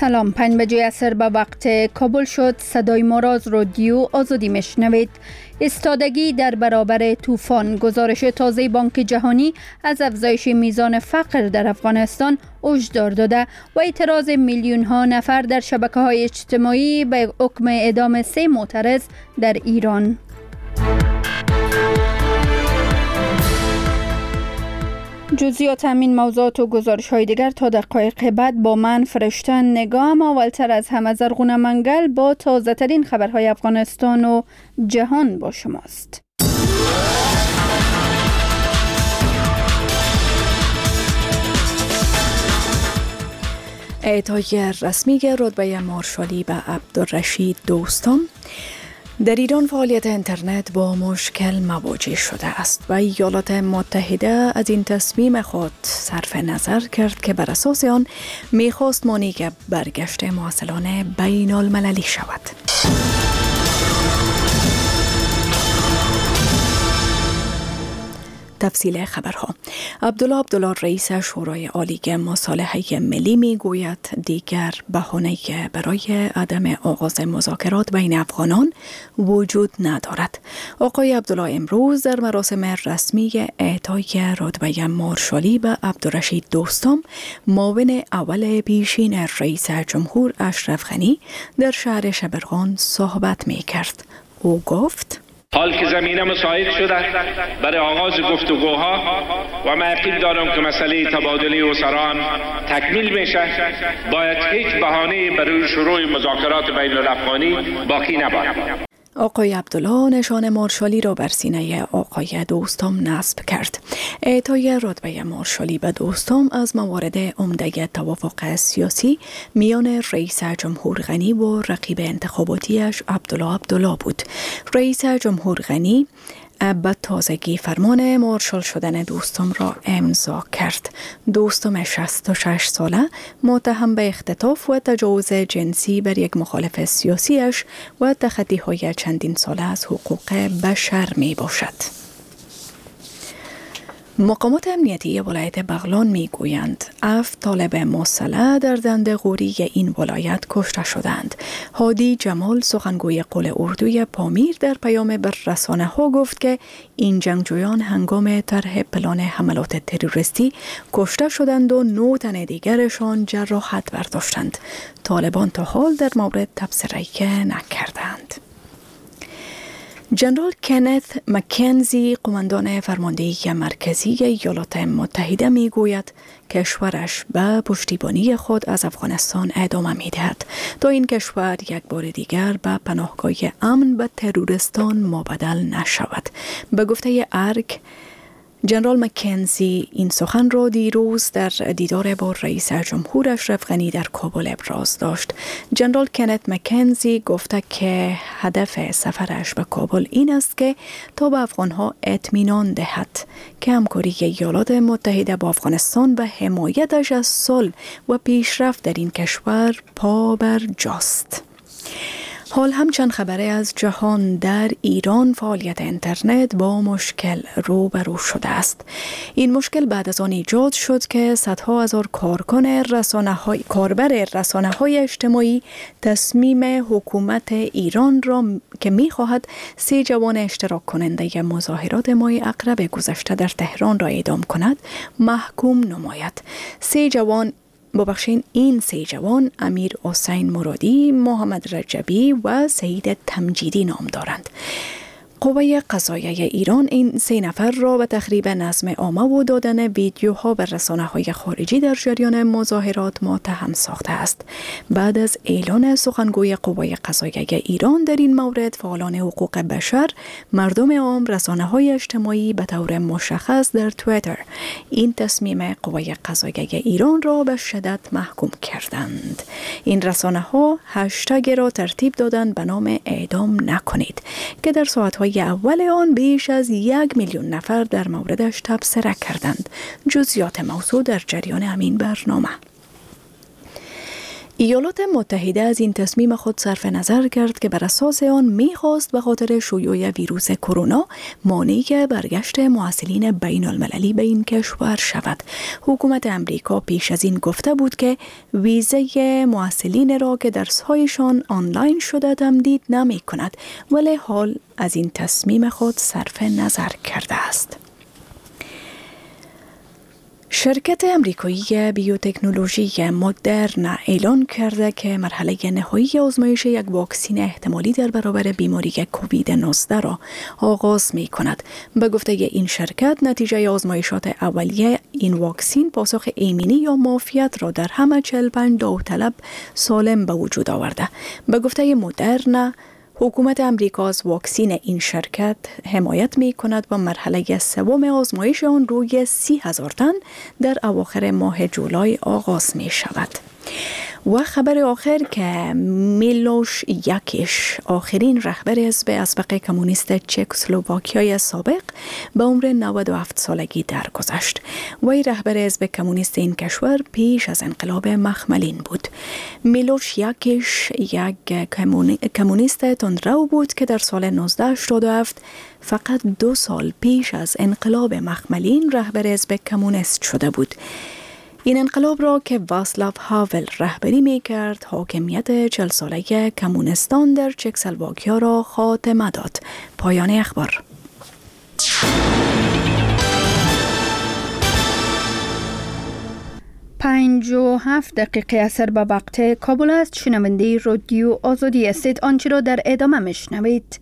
سلام، 5 بجه عصر به وقت کابل شد. صدای ما را از رادیو آزادی میشنوید. ایستادگی در برابر طوفان. گزارش تازه بانک جهانی از افزایش میزان فقر در افغانستان هشدار داده و اعتراض میلیون ها نفر در شبکه‌های اجتماعی به حکم اعدام 3 معترض در ایران. جزئیات همین موضوعات و گزارش های دیگر تا دقایق بعد با من فرشته نگاه. اما اولتر از همه زرغونه منگل با تازه ترین خبرهای افغانستان و جهان با شماست. اعطای رسمی رتبه مارشالی به عبدالرشید دوستم. در ایران فعالیت اینترنت با مشکل مواجه شده است و ایالات متحده از این تصمیم خود صرف نظر کرد که بر اساس آن میخواست مانع برگشت مراسلان بین المللی شود. تفصیل خبرها. عبدالله رئیس شورای عالی مصالحه ملی میگوید دیگر بهانه‌ای برای عدم آغاز مذاکرات بین افغانان وجود ندارد. آقای عبدالله امروز در مراسم رسمی اعطای رتبه مارشالی به عبدالرشید دوستم، معاون اول پیشین رئیس جمهور اشرف غنی در شهر شبرغان صحبت می‌کرد. او گفت: حال که زمینه مساعد شده برای آغاز گفتگوها و من یقین دارم که مسئله تبادله اسران تکمیل میشه، باید هیچ بهانه‌ای برای شروع مذاکرات بین الافغانی باقی نباشد. آقای عبدالله نشان مارشالی را بر سینه آقای دوستم نصب کرد. اعطای رتبه مارشالی به دوستم از موارد عمده توافق سیاسی میان رئیس جمهور غنی و رقیب انتخاباتیش عبدالله بود. رئیس جمهور غنی به تازگی فرمان مارشال شدن دوستم را امضا کرد. دوستم 66 ساله متهم به اختطاف و تجاوز جنسی بر یک مخالف سیاسیش و تخطی‌های چندین ساله از حقوق بشر می باشد. مقامات امنیتی ولایت بغلان می گویند 7 طالب مسلح در دنده‌قوری این ولایت کشته شدند. هادی جمال سخنگوی قول اردوی پامیر در پیام بر رسانه‌ها گفت که این جنگجویان هنگام طرح پلان حملات تروریستی کشته شدند و 9 تن دیگرشان جراحت برداشتند. طالبان تا حال در مورد تبصره نکردند. جنرال کنت مکنزی قماندان فرماندهی مرکزی ایالات متحده می گوید کشورش به پشتیبانی خود از افغانستان ادامه می دهد تا این کشور یک بار دیگر به پناهگاه امن به تروریستان مبدل نشود. به گفته ارگ، جنرال مکنزی این سخن را دیروز در دیدار با رئیس جمهور اشرف غنی در کابل ابراز داشت. جنرال کنت مکنزی گفته که هدف سفرش به کابل این است که تا به افغانها اطمینان دهد که همکاری ایالات متحده با افغانستان و حمایتش از صلح و پیشرفت در این کشور پا بر جاست. حال هم چند خبره از جهان. در ایران فعالیت اینترنت با مشکل روبرو شده است. این مشکل بعد از آن ایجاد شد که صدها هزار کاربر رسانه‌های اجتماعی تصمیم حکومت ایران را که می‌خواهد 3 جوان اشتراک کننده مظاهرات ماه اقرب گذشته در تهران را اعدام کند محکوم نماید. این 3 جوان امیر حسین مرادی، محمد رجبی و سعید تمجیدی نام دارند. قوه قضاییه ایران این 3 نفر را به تخریب نظم عامه و دادن ویدیوها به رسانه‌های خارجی در جریان مظاهرات متهم ساخته است. بعد از اعلان سخنگوی قوه قضاییه ایران در این مورد، فعالان حقوق بشر، مردم عام، رسانه‌های اجتماعی به طور مشخص در توییتر این تصمیم قوه قضاییه ایران را به شدت محکوم کردند. این رسانه‌ها هشتگ را ترتیب دادند به نام اعدام نکنید که در ساعت‌های اول آن بیش از 1 میلیون نفر در موردش تبصره کردند. جزئیات موضوع در جریان همین برنامه. ایالات متحده از این تصمیم خود صرف نظر کرد که بر اساس آن می‌خواست به خاطر شیوع ویروس کرونا مانع برگشت محصلین بین المللی به این کشور شود. حکومت امریکا پیش از این گفته بود که ویزه محصلین را که درس‌هایشان آنلاین شده تمدید نمی‌کند، ولی حال از این تصمیم خود صرف نظر کرده است. شرکت امریکایی بیوتکنولوژی مدرن اعلان کرده که مرحله نهایی آزمایش یک واکسن احتمالی در برابر بیماری کووید 19 را آغاز می کند. به گفته این شرکت، نتیجه آزمایشات اولیه این واکسن پاسخ ایمنی یا معافیت را در همه 45 داوطلب سالم به وجود آورده. به گفته مدرن، حکومت امریکا از واکسن این شرکت حمایت می کند و مرحله سوم آزمایش آن روی 30,000 تن در اواخر ماه جولای آغاز می شود. و خبر آخر که میلوش یاکیش، آخرین رهبر حزب اسبق کمونیست چکسلواکیای سابق، به عمر 97 سالگی درگذشت. وی رهبر حزب کمونیست این کشور پیش از انقلاب مخملین بود. میلوش یاکیش یک کمونیست تندرو بود که در سال 1987 فقط 2 سال پیش از انقلاب مخملین رهبر حزب کمونیست شده بود. این انقلاب را که واسلاو هاول رهبری می کرد، حاکمیت 40 ساله کمونستان در چکسلواکیا را خاتمه داد. پایان اخبار. پنج و 7 دقیقه اثر به وقت کابل است. شنونده رادیو آزادی هستید. آنچه را در ادامه میشنوید.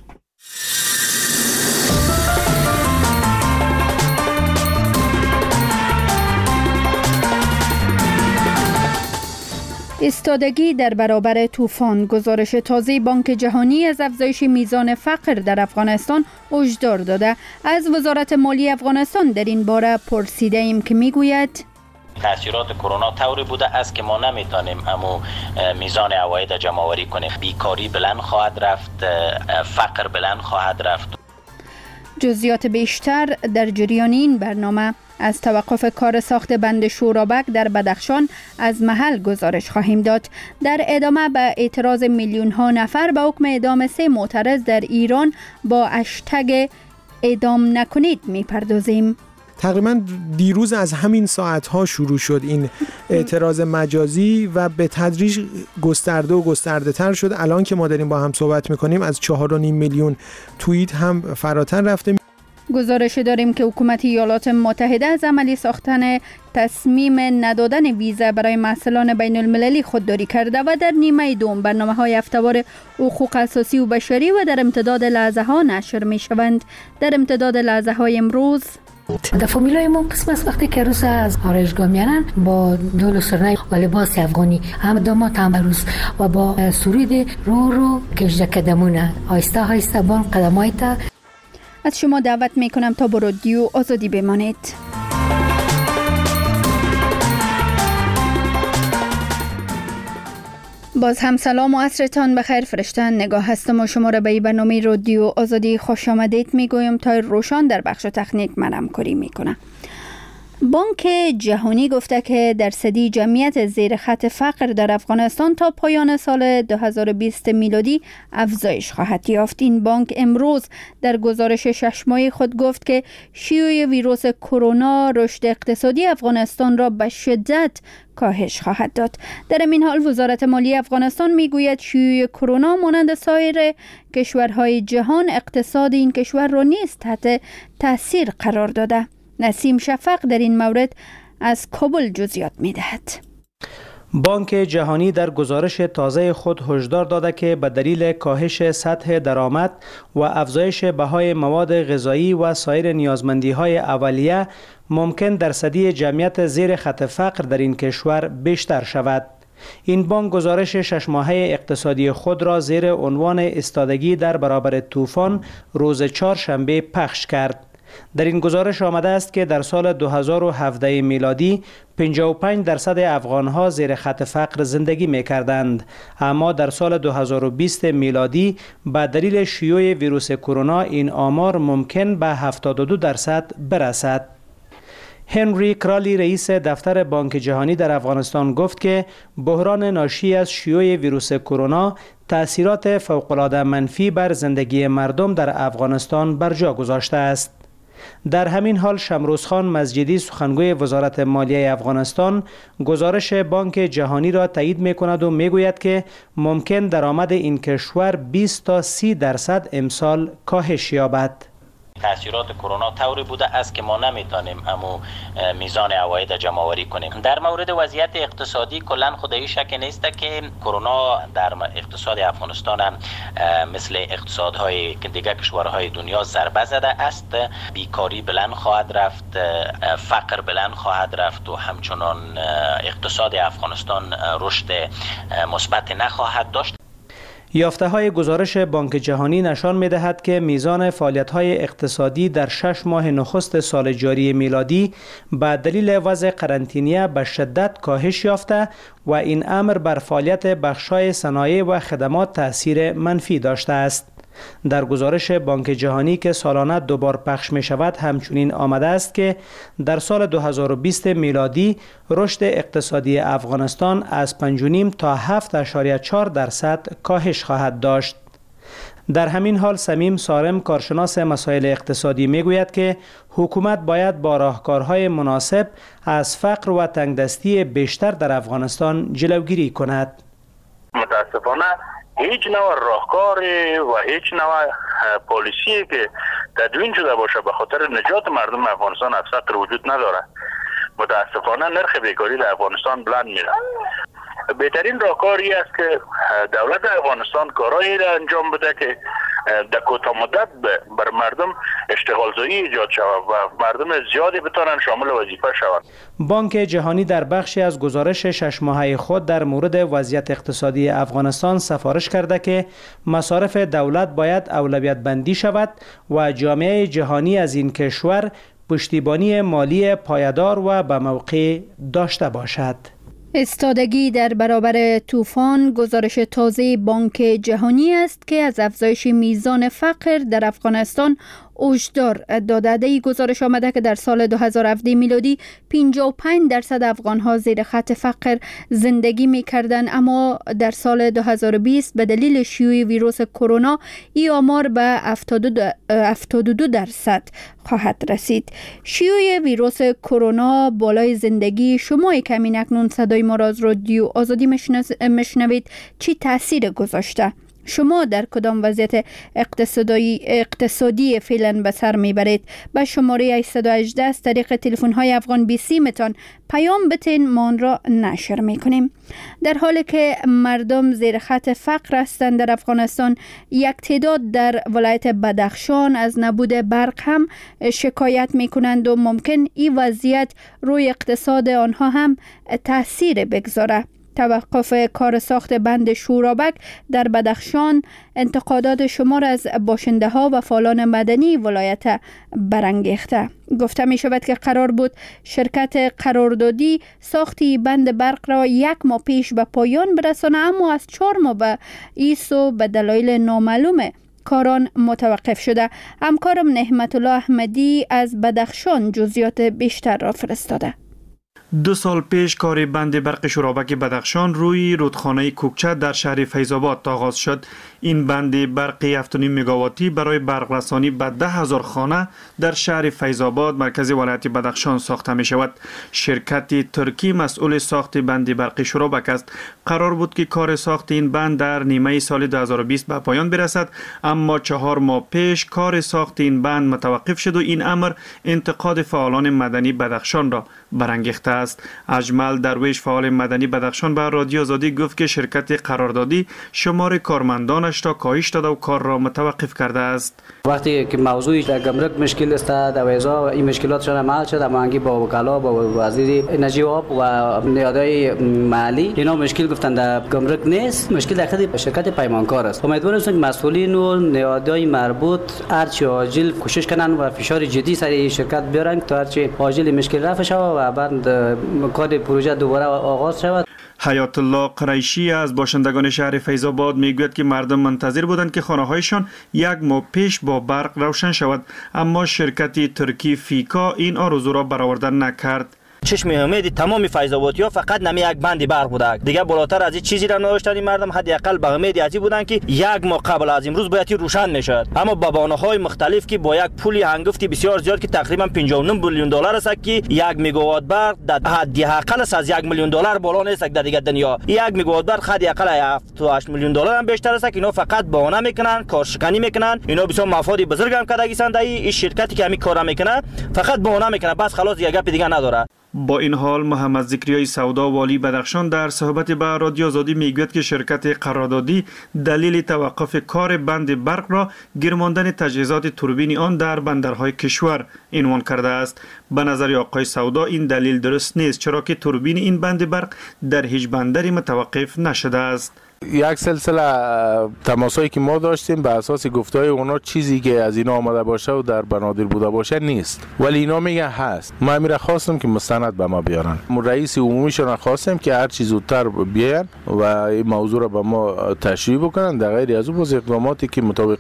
ایستادگی در برابر طوفان. گزارش تازه بانک جهانی از افزایش میزان فقر در افغانستان هشدار داده. از وزارت مالی افغانستان در این باره پرسیده ایم که میگوید تاثیرات کرونا طوری بوده است که ما نمیتونیم امو میزان عواید جمع آوری کنیم. بیکاری بلند خواهد رفت، فقر بلند خواهد رفت. جزئیات بیشتر در جریان این برنامه. از توقف کار ساخت بند شورابک در بدخشان از محل گزارش خواهیم داد. در ادامه به اعتراض میلیون ها نفر به حکم اعدام 3 معترض در ایران با هشتگ اعدام نکنید میپردازیم. تقریبا دیروز از همین ساعتها شروع شد این اعتراض مجازی و به تدریج گسترده و گسترده تر شد. الان که ما داریم با هم صحبت میکنیم از 4.5 میلیون توییت هم فراتر رفته. گزارش داریم که حکومت ایالات متحده از عملی ساختن تصمیم ندادن ویزا برای محصلان بین المللی خودداری کرده و در نیمه دوم برنامه‌های هفته‌وار حقوق اساسی و بشری و در امتداد لحظه ها نشر می شوند. در امتداد لحظه های امروز در فامیلای ما قسم از وقتی که روز از آرایشگاه میارن با دول و سرنای و لباس افغانی، هم داماد هم عروس و با سرود رو کشده قدمونه آیسته آیسته بان قدمایتا. از شما دعوت میکنم تا با رادیو آزادی بمانید. باز هم سلام و عصرتان بخیر. فرشتن نگاه هستم و شما را به برنامه رادیو آزادی خوش آمدید میگویم. تا روشان در بخش تکنیک من همکاری میکنه. بانک جهانی گفته که درصدی جمعیت زیر خط فقر در افغانستان تا پایان سال 2020 میلادی افزایش خواهد یافت. این بانک امروز در گزارش 6 ماهه خود گفت که شیوع ویروس کرونا رشد اقتصادی افغانستان را به شدت کاهش خواهد داد. در این حال وزارت مالی افغانستان میگوید شیوع کرونا مانند سایر کشورهای جهان اقتصاد این کشور را نیز تحت تاثیر قرار داده. نسیم شفق در این مورد از کابل جزئیات می‌دهد. بانک جهانی در گزارش تازه خود هشدار داده که به دلیل کاهش سطح درآمد و افزایش بهای مواد غذایی و سایر نیازمندی‌های اولیه ممکن درصدی جمعیت زیر خط فقر در این کشور بیشتر شود. این بانک گزارش 6 ماهه اقتصادی خود را زیر عنوان ایستادگی در برابر طوفان روز چهارشنبه پخش کرد. در این گزارش آمده است که در سال 2017 میلادی 55% افغانها زیر خط فقر زندگی می کردند، اما در سال 2020 میلادی به دلیل شیوع ویروس کرونا این آمار ممکن به 72% برسد. هنری کرالی رئیس دفتر بانک جهانی در افغانستان گفت که بحران ناشی از شیوع ویروس کرونا تأثیرات فوق‌العاده منفی بر زندگی مردم در افغانستان بر جا گذاشته است. در همین حال شمروزخان مزجدی سخنگوی وزارت مالیه افغانستان گزارش بانک جهانی را تایید می‌کند و می‌گوید که ممکن درآمد این کشور 20 تا 30% امسال کاهش یابد. تاثیرات کرونا طوری بوده است که ما نمیتونیم امو میزان عواید جمع آوری کنیم. در مورد وضعیت اقتصادی کلا خدایی شک نیست که کرونا در اقتصاد افغانستان هم مثل اقتصادهای دیگر کشورهای دنیا ضربه زده است. بیکاری بلند خواهد رفت، فقر بلند خواهد رفت و همچنان اقتصاد افغانستان رشد مثبت نخواهد داشت. یافته‌های گزارش بانک جهانی نشان می‌دهد که میزان فعالیت‌های اقتصادی در 6 ماه نخست سال جاری میلادی به دلیل وضع قرنطینه به شدت کاهش یافته و این امر بر فعالیت بخش‌های صنایع و خدمات تأثیر منفی داشته است. در گزارش بانک جهانی که سالانه دوبار پخش می شود همچنین آمده است که در سال 2020 میلادی رشد اقتصادی افغانستان از 5.5 تا 7.4% کاهش خواهد داشت. در همین حال سمیم سارم کارشناس مسائل اقتصادی می گوید که حکومت باید با راهکارهای مناسب از فقر و تنگدستی بیشتر در افغانستان جلوگیری کند. متاسفانه هیچ نوع راهکاری و هیچ نوع پالیسی که تدوین شده باشه به خاطر نجات مردم افغانستان از فقر وجود نداره. متاسفانه نرخ بیکاری در افغانستان بلند میره. بهترین راهکاری است که دولت افغانستان کارایی را انجام بده که در کوتاه مدت بر مردم اشتغال زایی ایجاد شود و مردم زیادی بتوانند شامل وظیفه شوند. بانک جهانی در بخشی از گزارش 6 ماهه خود در مورد وضعیت اقتصادی افغانستان سفارش کرده که مصارف دولت باید اولویت بندی شود و جامعه جهانی از این کشور پشتیبانی مالی پایدار و به موقع داشته باشد. استادگی در برابر طوفان گزارش تازه بانک جهانی است که از افزایش میزان فقر در افغانستان هشدار داده. در این گزارش آمده که در سال 2017 میلادی 55% افغان‌ها زیر خط فقر زندگی می‌کردند، اما در سال 2020 به دلیل شیوع ویروس کرونا این آمار به 72% خواهد رسید. شیوع ویروس کرونا بالای زندگی شما کمین اکنون صدای ما را از رادیو آزادی مشنوید چی تاثیر گذاشته؟ شما در کدام وضعیت اقتصادی فعلا به سر میبرید؟ به شماره 818 از طریق تلفن های افغان 20 متان پیام بتین، ما آن را نشر میکنیم. در حالی که مردم زیر خط فقر هستند در افغانستان، یک تعداد در ولایت بدخشان از نبود برق هم شکایت میکنند و ممکن این وضعیت روی اقتصاد آنها هم تاثیر بگذاره. توقف کار ساخت بند شورابک در بدخشان انتقادات شمار از باشنده ها و فعالان مدنی ولایت برانگیخته. گفته می شود که قرار بود شرکت قراردادی ساختی بند برق را 1 ماه پیش به پایان برسانه، اما از 4 ماه به ایسو به دلایل نامعلوم کاران متوقف شده. همکارم نعمت الله احمدی از بدخشان جزئیات بیشتر را فرستاده. 2 سال پیش کار بند برق شورابک بدخشان روی رودخانه کوکچه در شهر فیض‌آباد آغاز شد. این بند برقی 7.5 مگاواتی برای برق رسانی به 10,000 خانه در شهر فیض‌آباد مرکز ولایت بدخشان ساخته می شود. شرکت ترکی مسئول ساخت بند برقی شورابک است. قرار بود که کار ساخت این بند در نیمه سال 2020 به پایان برسد، اما 4 ماه پیش کار ساخت این بند متوقف شد و این امر انتقاد فعالان مدنی بدخشان را برانگیخته است. اجمل درویش فعال مدنی بدخشان به رادیو آزادی گفت که شرکت قراردادی شمار کارمندانش را کاهش داده و کار را متوقف کرده است. وقتی که موضوع در گمرک مشکل است، در ویزا این مشکلاتشان حل شد، هماهنگی با وکلا، با وزیر انرژی و آب و نهادهای محلی اینا مشکل گفتن در گمرک نیست، مشکل در خود شرکت پیمانکار است. امیدوارم که مسئولین و نهادهای مربوط هرچی عاجل کوشش کنن و فشار جدی سر این شرکت بیارن تا هرچی عاجل مشکل رفع شود و بعد کار پروژه دوباره آغاز شود. حیات الله قریشی از باشندگان شهر فیض‌آباد میگوید که مردم منتظر بودند که خانه‌هایشان یک ماه پیش با برق روشن شود، اما شرکت ترکی فیکا این آرزو را برآورده نکرد. چشم امید تمام فیض‌آبادی‌ها فقط نمی یک بند برق بوده، دیگه بالاتر از این چیزی را نداشتن. این مردم حداقل به امید ازی بودن که یک ماه قبل از امروز باید روشن میشد، اما با بهانه‌های مختلف که با یک پولی هنگفتی بسیار زیاد که تقریبا 59 میلیون دلار است که یک میگاوات برق در حداقل از 1 میلیون دلار بالا نیست در دیگه دنیا. 1 میگاوات برق حداقل 7 میلیون دلار هم بیشتر است که اینا فقط بهانه میکنن، کارشکنی میکنن. اینا بسیار مفاد بزرگ هم کردگیسند. این شرکتی که همین کارا میکنه فقط بهانه میکنه، بس خلاص دیگه گپ دیگه نداره. با این حال محمد ذکریای سودا والی بدخشان در صحبت با رادیو آزادی میگوید که شرکت قراردادی دلیل توقف کار بند برق را گرماندن تجهیزات توربین آن در بندرهای کشور عنوان کرده است. به نظر آقای سودا این دلیل درست نیست، چرا که توربین این بند برق در هیچ بندری متوقف نشده است. یک سلسله تماسایی که ما داشتیم به اساس گفتهای اونا چیزی که از اینا آمده باشه و در بنادر بوده باشه نیست، ولی اینا میگن هست. ما امیر خواستم که مستند به ما بیارن، رئیس عمومیشون خواستم که هر چیز زودتر بیان و این موضوع را به ما تشریح بکنن. در غیر از اون باز اقداماتی که مطابق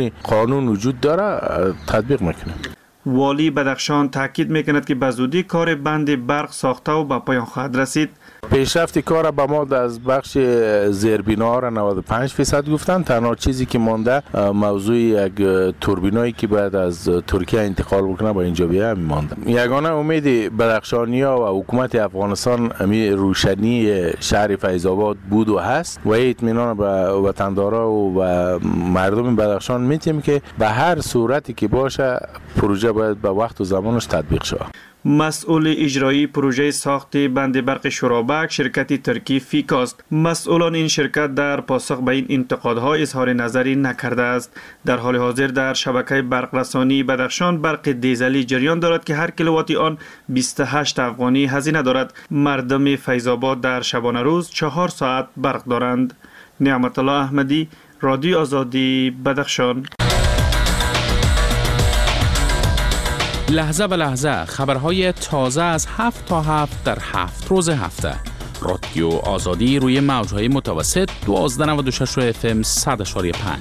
قانون وجود داره تطبیق میکنه. والی بدخشان تاکید میکند که به زودی کار بند برق ساخته و به پایان خواهد رسید. پیشرفت کار به ما از بخش زیربنا را 95% گفتن. تنها چیزی که مانده موضوع یک توربینایی که باید از ترکیه انتقال بکنه با اینجا بیاد مانده. یگانه امید بدخشانی‌ها و حکومت افغانستان امی روشنی شهر فیض‌آباد بود و هست و اطمینان به وطندارا و مردم بدخشان میتیم که به هر صورتی که باشه پروژه باید به وقت و زمانش تطبیق شود. مسئول اجرایی پروژه ساخت بند برق شورابک شرکت ترکی فیکاست. مسئولان این شرکت در پاسخ به این انتقادها اظهار نظری نکرده است. در حال حاضر در شبکه برق رسانی بدخشان برق دیزلی جریان دارد که هر کیلووات آن 28 افغانی هزینه دارد. مردم فیض‌آباد در شبانه روز 4 ساعت برق دارند. نعمت الله احمدی، رادیو آزادی، بدخشان. لحظه به لحظه خبرهای تازه از 7 تا 7 در 7 روز هفته. رادیو آزادی روی موجهای متوسط 1296 FM 100.5.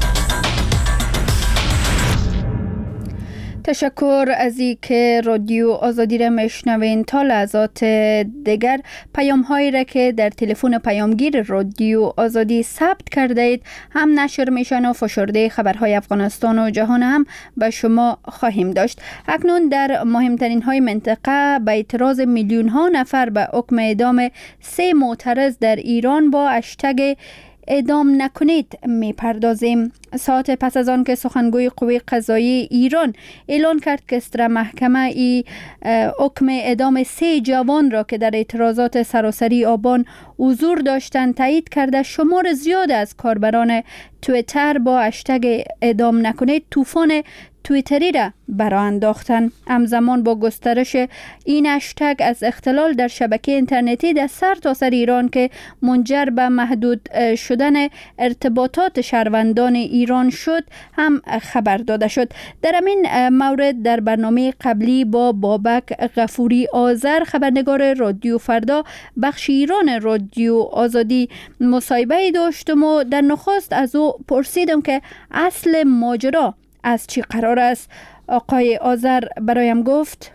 تشکر از این که رادیو آزادی را میشنوین. تا لحظات دیگر پیام هایی را که در تلفن پیامگیر رادیو آزادی ثبت کرده اید هم نشر میشن و فشرده خبرهای افغانستان و جهان هم به شما خواهیم داشت. اکنون در مهمترین های منطقه به اعتراض میلیون ها نفر به حکم اعدام 3 معترض در ایران با هشتگ اعدام نکنید میپردازیم. ساعت پس از آن که سخنگوی قوه قضاییه ایران اعلان کرد که استر محکمه حکم اعدام 3 جوان را که در اعتراضات سراسری آبان حضور داشتند تایید کرده، شمار زیاد از کاربران توییتر با هشتگ اعدام نکنید طوفان توییتری را برآ انداختند. همزمان با گسترش این هشتگ از اختلال در شبکه اینترنتی در سرتاسر ایران که منجر به محدود شدن ارتباطات شهروندان ایران شد هم خبر داده شد. در این مورد در برنامه قبلی با بابک غفوری آذر خبرنگار رادیو فردا بخش ایران رادیو آزادی مصاحبه داشتم و در نخست از او پرسیدم که اصل ماجرا از چی قرار است. آقای آذر برایم گفت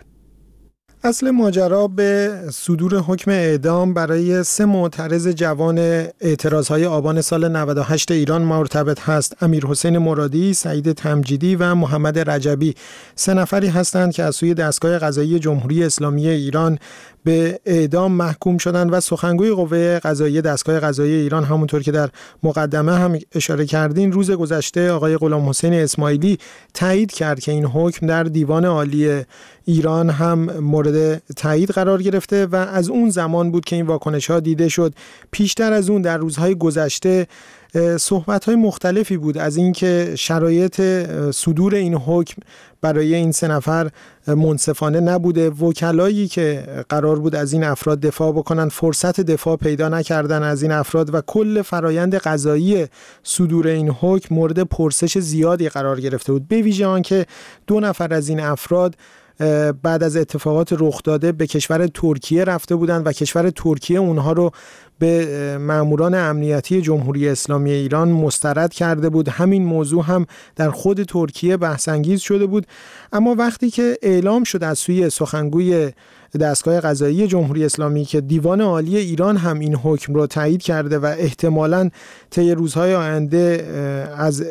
اصل ماجرا به صدور حکم اعدام برای 3 معترض جوان اعتراضهای آبان سال 98 ایران مرتبط هست. امیرحسین مرادی، سعید تمجیدی و محمد رجبی 3 نفری هستند که از سوی دستگاه قضایی جمهوری اسلامی ایران به اعدام محکوم شدند و سخنگوی قوه قضاییه دستگاه قضایی ایران همونطور که در مقدمه هم اشاره کردین روز گذشته آقای غلام حسین اسماعیلی تایید کرد که این حکم در دیوان عالی ایران هم مورد تایید قرار گرفته و از اون زمان بود که این واکنش‌ها دیده شد. پیشتر از اون در روزهای گذشته صحبت‌های مختلفی بود از اینکه شرایط صدور این حکم برای این 3 نفر منصفانه نبوده. وکلایی که قرار بود از این افراد دفاع بکنن فرصت دفاع پیدا نکردن از این افراد و کل فرایند قضایی صدور این حکم مورد پرسش زیادی قرار گرفته بود، به ویژه آنکه 2 نفر از این افراد بعد از اتفاقات رخ داده به کشور ترکیه رفته بودند و کشور ترکیه اونها رو به ماموران امنیتی جمهوری اسلامی ایران مسترد کرده بود. همین موضوع هم در خود ترکیه بحث انگیز شده بود. اما وقتی که اعلام شد از سوی سخنگوی دستگاه قضایی جمهوری اسلامی که دیوان عالی ایران هم این حکم رو تایید کرده و احتمالاً طی روزهای آینده از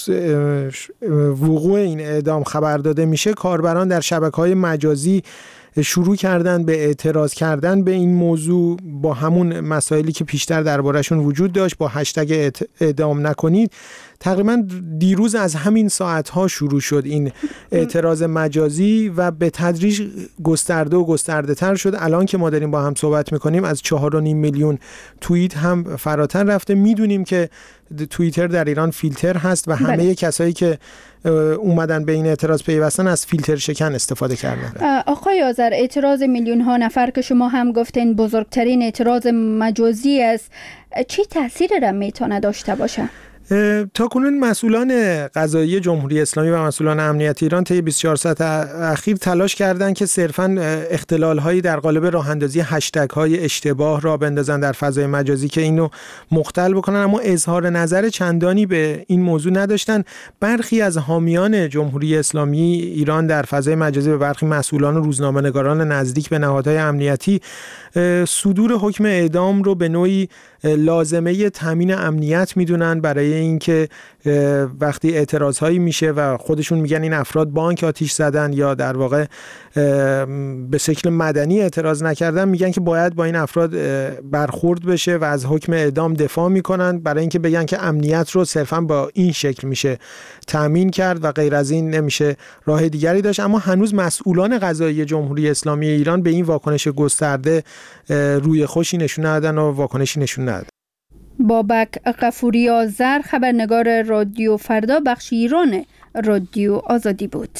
وقوع این اعدام خبر داده میشه، کاربران در شبکه‌های مجازی شروع کردن به اعتراض کردن به این موضوع با همون مسائلی که پیشتر درباره‌شون وجود داشت، با هشتگ اعدام نکنید. تقریبا دیروز از همین ساعت‌ها شروع شد این اعتراض مجازی و به تدریج گسترده و گسترده تر شد. الان که ما داریم با هم صحبت میکنیم از 4.5 میلیون توییت هم فراتر رفته. میدونیم که توییتر در ایران فیلتر هست و همه کسایی که اومدن به این اعتراض پیوستن از فیلتر شکن استفاده کردن. آقای آذر، اعتراض میلیون ها نفر که شما هم گفتین بزرگترین اعتراض مجازی است، چی تأثیری را میتونه داشته باشه؟ تاکنون مسئولان قضایی جمهوری اسلامی و مسئولان امنیتی ایران طی 24 ساعت اخیر تلاش کردند که صرفاً اختلال‌هایی در قالب راه‌اندازی هشتگ‌های اشتباه را بندازن در فضای مجازی که اینو مختل بکنن، اما اظهار نظر چندانی به این موضوع نداشتن. برخی از حامیان جمهوری اسلامی ایران در فضای مجازی به برخی مسئولان و روزنامه‌نگاران نزدیک به نهادهای امنیتی صدور حکم اعدام رو به نوعی لازمه تامین امنیت میدونن برای اینکه وقتی اعتراضهایی میشه و خودشون میگن این افراد بانک آتش زدن یا در واقع به شکل مدنی اعتراض نکردن، میگن که باید با این افراد برخورد بشه و از حکم اعدام دفاع میکنن برای اینکه بگن که امنیت رو صرفا با این شکل میشه تامین کرد و غیر از این نمیشه راه دیگری داشت. اما هنوز مسئولان قضایی جمهوری اسلامی ایران به این واکنش گسترده روی خوشی نشون ندادن و واکنشی نشون ندادن. بابک غفوری آذر، خبرنگار رادیو فردا، بخش ایران رادیو آزادی بود.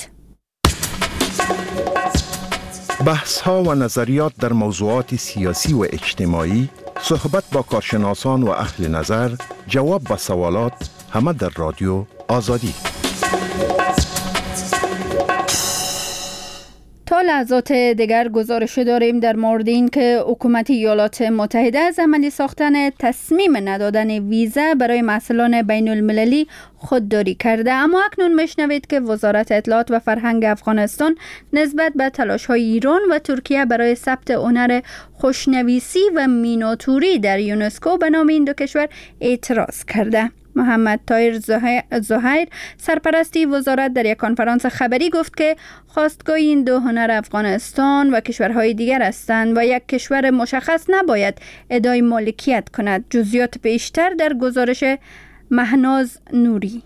بحث‌ها و نظریات در موضوعات سیاسی و اجتماعی، صحبت با کارشناسان و اهل نظر، جواب به سوالات، همه در رادیو آزادی. تا لحظات دیگر گزارش داریم در مورد این که حکومت ایالات متحده از عملی ساختن تصمیم ندادن ویزا برای محصلان بین المللی خودداری کرده. اما اکنون میشنوید که وزارت اطلاعات و فرهنگ افغانستان نسبت به تلاش‌های ایران و ترکیه برای ثبت هنر خوشنویسی و میناتوری در یونسکو به نام این دو کشور اعتراض کرده. محمد طاهر زهیر، سرپرستی وزارت، در یک کنفرانس خبری گفت که خواستگاه این دو هنر افغانستان و کشورهای دیگر هستند و یک کشور مشخص نباید ادعای مالکیت کند. جزئیات بیشتر در گزارش مهناز نوری.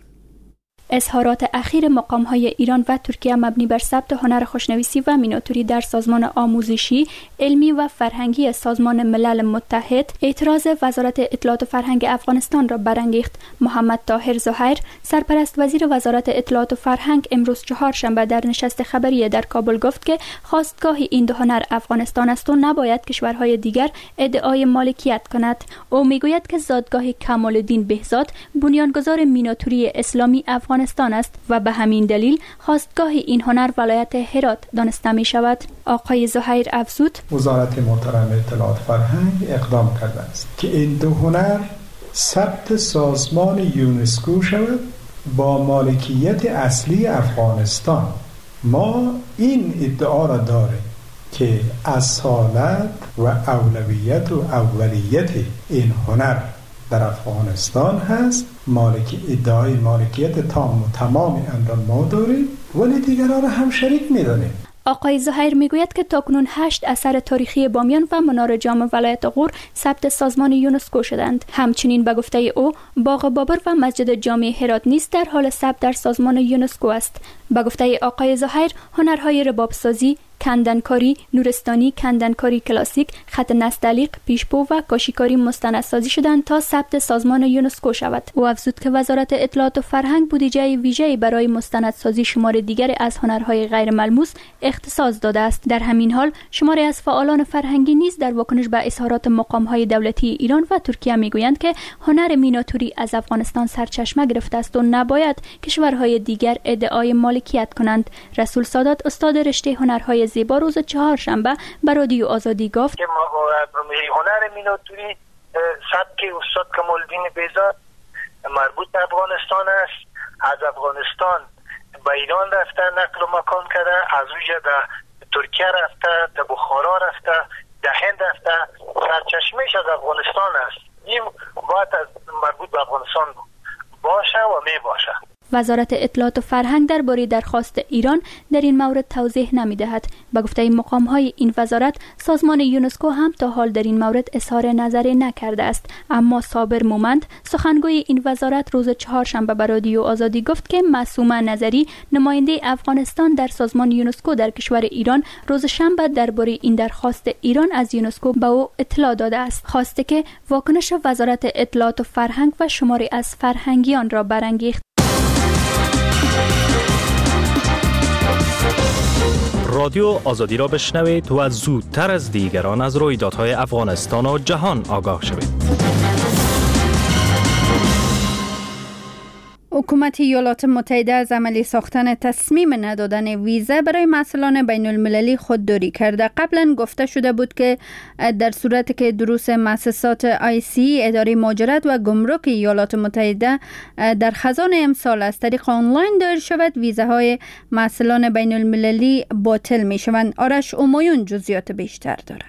اظهارات اخیر مقام‌های ایران و ترکیه مبنی بر ثبت هنر خوشنویسی و میناتوری در سازمان آموزشی، علمی و فرهنگی سازمان ملل متحد اعتراض وزارت اطلاعات و فرهنگ افغانستان را برانگیخت. محمد طاهر زهیر، سرپرست وزیر وزارت اطلاعات و فرهنگ، امروز چهارشنبه در نشست خبری در کابل گفت که خواستگاه این دو هنر افغانستان است و نباید کشورهای دیگر ادعای مالکیت کند. او میگوید که زادگاه کمال‌الدین بهزاد بنیانگذار میناتوری اسلامی افغانستان است و به همین دلیل خواستگاه این هنر ولایت هرات دانسته می شود. آقای زهیر افزود: وزارت محترم اطلاعات فرهنگ اقدام کرده است که این دو هنر ثبت سازمان یونسکو شود با مالکیت اصلی افغانستان. ما این ادعا را داریم که اصالت و اولویت و اولیت این هنر در افغانستان هست. ادعای مالکیت تام و تمام آن را ما داریم، ولی دیگران را هم شریک می‌دانیم. آقای زهیر میگوید که تاکنون 8 اثر تاریخی بامیان و منار جام ولایت غور ثبت سازمان یونسکو شدند. همچنین به گفته او باغ بابر و مسجد جامع هرات نیز در حال ثبت در سازمان یونسکو است. به گفته آقای زهیر هنرهای ربابسازی، کندنکاری نورستانی، کندنکاری کلاسیک، خط نستعلیق، پیشپو و کاشیکاری مستندسازی شدند تا ثبت سازمان یونسکو شود. او افزود که وزارت اطلاعات و فرهنگ بودجه ویژه‌ای برای مستندسازی شمار دیگر از هنرهای غیر ملموس اختصاص داده است. در همین حال شماری از فعالان فرهنگی نیز در واکنش به اظهارات مقام‌های دولتی ایران و ترکیه میگویند که هنر میناتوری از افغانستان سرچشمه گرفته است و نباید کشورهای دیگر ادعای مالکیت کنند. رسول سادات استاد رشته هنرهای زیبا روز چهارشنبه به رادیو آزادی گفت که هنر میناتوری سبک استاد کمال‌الدین بیزاد مربوط به افغانستان است. از افغانستان به ایران رفته، نقل و مکان کرده، از اونجا در ترکیه رفته، در بخارا رفته، در هند رفته. سرچشمهش از افغانستان است. این باید از مربوط به افغانستان باشه و می باشه. وزارت اطلاعات و فرهنگ درباره درخواست ایران در این مورد توضیح نمی‌دهد. به گفته مقام‌های این وزارت، سازمان یونسکو هم تا حال در این مورد اظهار نظری نکرده است. اما صابر مومند، سخنگوی این وزارت، روز چهارشنبه به رادیو آزادی گفت که معصومه نظری، نماینده افغانستان در سازمان یونسکو در کشور ایران، روز شنبه درباره این درخواست ایران از یونسکو به او اطلاع داده است. خواسته که واکنش وزارت اطلاعات و فرهنگ و شماری از فرهنگیان را برانگیخت. رادیو آزادی را بشنوید و زودتر از دیگران از رویدادهای افغانستان و جهان آگاه شوید. حکومت ایالات متحده از عملی ساختن تصمیم ندادن ویزا برای محصلان بین المللی خودداری کرده. قبلا گفته شده بود که در صورتی که دروس مؤسسات IC اداره مهاجرت و گمرک ایالات متحده در خزان امسال از طریق آنلاین دایر شود، ویزاهای محصلان بین المللی باطل می شوند. آرش اومایون جزئیات بیشتر داره.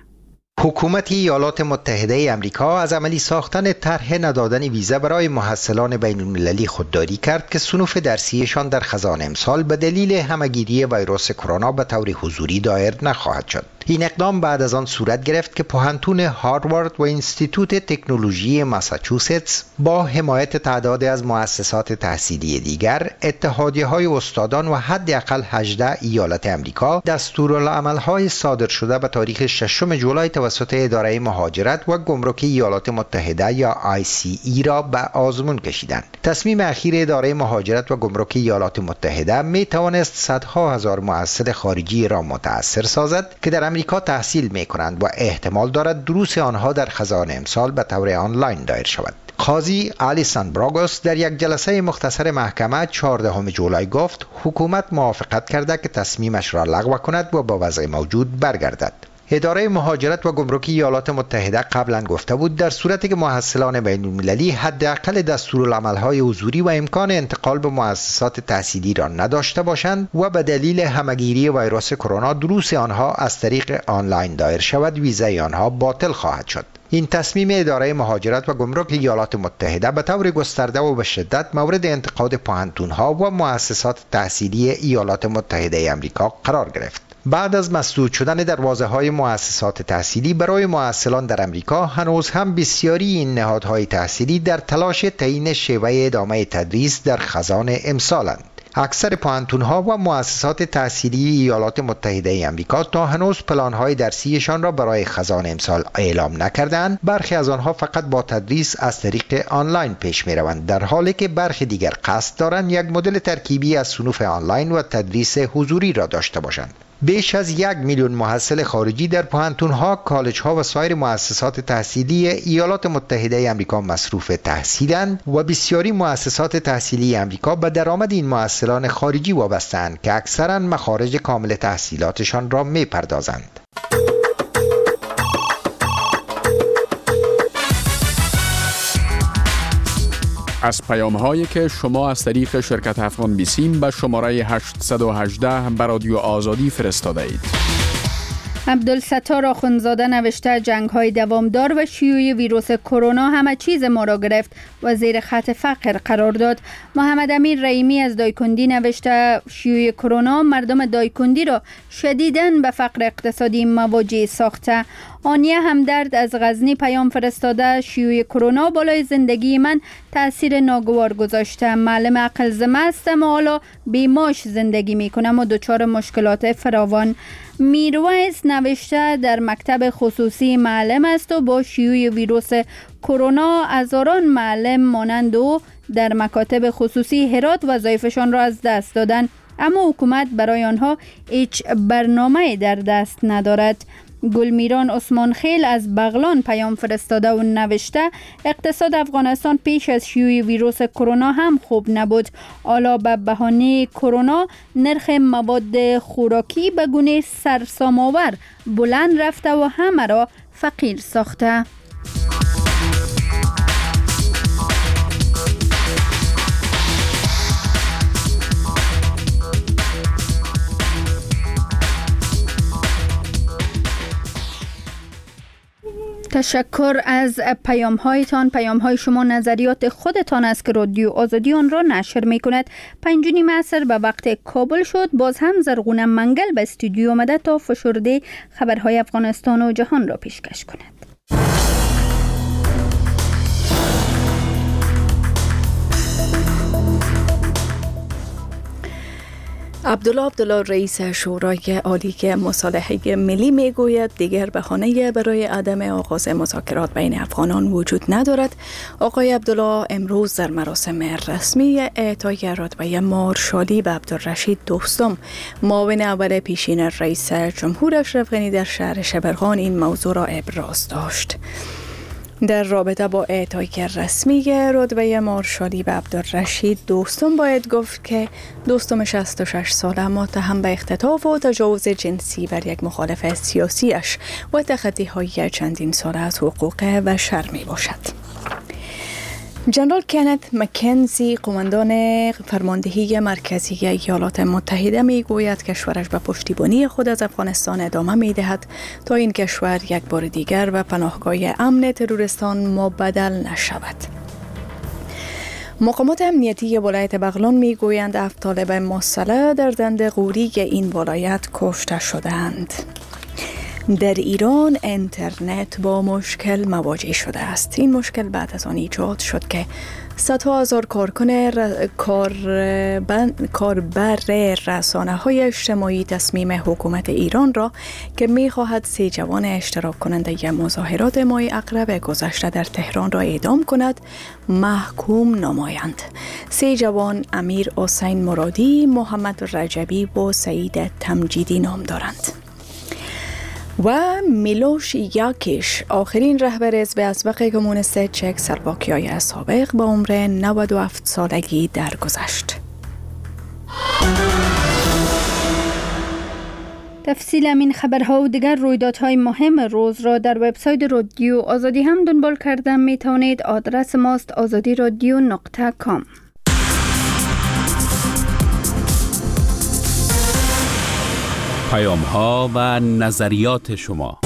حکومت ایالات متحده امریکا از عملی ساختن طرح ندادن ویزا برای محصلان بین المللی خودداری کرد که صنوف درسیشان در خزان امسال به دلیل همهگیری ویروس کرونا به طور حضوری دایر نخواهد شد. این اقدام بعد از آن صورت گرفت که پوهنتون هاروارد و انستیتوت تکنولوژی ماساچوستس با حمایت تعداد از مؤسسات تحصیلی دیگر، اتحادیه‌های استادان و حداقل 18 ایالت امریکا دستورالعمل‌های صادر شده به تاریخ 6 جولای توسط اداره مهاجرت و گمرک ایالات متحده یا ICE را به آزمون کشیدند. تصمیم اخیر اداره مهاجرت و گمرک ایالات متحده می توانست صدها هزار محصل خارجی را متأثر سازد که در امریکا تحصیل می کنند و احتمال دارد دروس آنها در خزان امسال به طور آنلاین دایر شود. قاضی آلیسان براگوس در یک جلسه مختصر محکمه 14 جولای گفت حکومت موافقت کرده که تصمیمش را لغو کند و با وضع موجود برگردد. اداره مهاجرت و گمرک ایالات متحده قبلا گفته بود در صورتی که محصلان بین المللی حداقل دستورالعمل‌های حضوری و امکان انتقال به مؤسسات تحصیلی را نداشته باشند و به دلیل همهگیری ویروس کرونا دروس آنها از طریق آنلاین دایر شود، ویزای آنها باطل خواهد شد. این تصمیم اداره مهاجرت و گمرک ایالات متحده به طور گسترده و به شدت مورد انتقاد پوهنتون‌ها و مؤسسات تحصیلی ایالات متحده آمریکا قرار گرفت. بعد از مسدود شدن دروازه‌های مؤسسات تحصیلی برای محصلان در امریکا، هنوز هم بسیاری این نهادهای تحصیلی در تلاش تعیین شیوه ادامه تدریس در خزان امسالند. اکثر پوهنتون‌ها و مؤسسات تحصیلی ایالات متحده آمریکا تا هنوز پلان‌های درسیشان را برای خزان امسال اعلام نکردند. برخی از آنها فقط با تدریس از طریق آنلاین پیش می‌روند، در حالی که برخی دیگر قصد دارند یک مدل ترکیبی از صنوف آنلاین و تدریس حضوری را داشته باشند. بیش از 1 میلیون محصل خارجی در پوهنتون‌ها، کالج‌ها و سایر مؤسسات تحصیلی ایالات متحده آمریکا مصروف تحصیلند و بسیاری مؤسسات تحصیلی آمریکا به درآمد این محصلان خارجی وابسته‌اند که اکثراً مخارج کامل تحصیلاتشان را می‌پردازند. از پیام‌هایی که شما از طریق شرکت افغان بیسیم به شماره 818 به رادیو آزادی فرستاده اید. عبدالستار آخوندزاده نوشته جنگ‌های دوامدار و شیوع ویروس کرونا همه چیز ما را گرفت و زیر خط فقر قرار داد. محمد امیر رحیمی از دایکندی نوشته شیوع کرونا مردم دایکندی را شدیداً به فقر اقتصادی مواجه ساخته. آنیه همدرد از غزنی پیام فرستاده: شیوع کرونا بالای زندگی من تاثیر ناگوار گذاشته. معلم عقل زمه هستم و حالا بیماش زندگی میکنم و دچار مشکلات فراوان. میرویس نوشته در مکتب خصوصی معلم است و با شیوع ویروس کرونا هزاران معلم مانند او در مکاتب خصوصی هرات وظایفشان را از دست دادند، اما حکومت برای آنها هیچ برنامه در دست ندارد. گلمیران عثمان خیل از بغلان پیام فرستاده و نوشته: اقتصاد افغانستان پیش از شیوع ویروس کرونا هم خوب نبود. حالا به بهانه کرونا نرخ مواد خوراکی به گونه سرسام‌آور بلند رفته و همه را فقیر ساخته. تشکر از پیام هایتان. پیام های شما نظریات خودتان است که رادیو آزادی آن را نشر می کند. 5:30 عصر به وقت کابل شد. باز هم زرغونه منگل به استودیو آمده تا فشرده خبرهای افغانستان و جهان را پیشکش کند. عبدالله رئیس شورای عالی مصالحه ملی میگوید دیگر بهانه برای عدم آغاز مذاکرات بین افغانان وجود ندارد. آقای عبدالله امروز در مراسم رسمی اعطای رتبه مارشالی به عبدالرشید دوستم، معاون اول پیشین رئیس جمهور اشرف غنی در شهر شبرغان این موضوع را ابراز داشت. در رابطه با اعطای رسمی رتبه مارشالی به عبدالرشید دوستم باید گفت که دوستم 66 ساله متهم به اختطاف و تجاوز جنسی بر یک مخالف سیاسیش و تخطی‌های چندین ساله از حقوق بشر می باشد. جنرال کنت مکنزی قماندان فرماندهی مرکزی ایالات متحده می گوید کشورش به پشتیبانی خود از افغانستان ادامه می دهد تا این کشور یک بار دیگر و پناهگاه امن تروریستان مبدل نشود. مقامات امنیتی ولایت بغلان می گویند 7 طالب مسلح در دندقوری این ولایت کشته شدند. در ایران اینترنت با مشکل مواجه شده است. این مشکل بعد از آن ایجاد شد که صدها هزار کاربر رسانه‌های اجتماعی تصمیم حکومت ایران را که می‌خواهد 3 جوان اشتراک کننده مظاهرات ماه اغرب گذشته در تهران را اعدام کند محکوم نمایند. 3 جوان امیر حسین مرادی، محمد رجبی و سعید تمجیدی نام دارند. و میلوش یاکیش آخرین رهبر حزب اسبق کمونیست چک سلواکیای سابق با عمر 97 سالگی درگذشت. تفصیل این خبرها و دیگر رویدادهای مهم روز را در وبسایت رادیو آزادی هم دنبال کرده می توانید. آدرس ماست azadiradio.com. پیام ها و نظریات شما.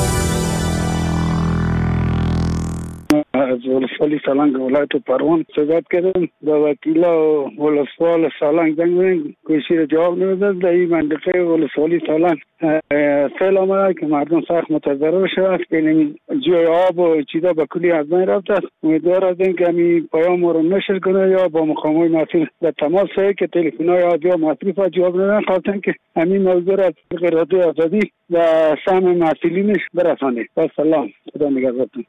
از ولسوالی سالنگ ولایت پروان صحبت کردم. با وکیلا ولسوال سالنگ زنگ زدم، کوشش را جواب نداد. در این منطقه ولسوالی سالنگ سیل آمده که مردم سخت متضرر شده است. این جوی آب و چیزا به کلی از بین رفته است. امیدوار هستیم که این پیام رو نشر کنه یا با مقامات مسئول در تماس شود که تلفن‌های آدیو مطلوب جواب ندادن، خواستن که همین موضوع را از رادیو آزادی و سهم مسئولینش برسانه. سلام، خدا نگهدارتون.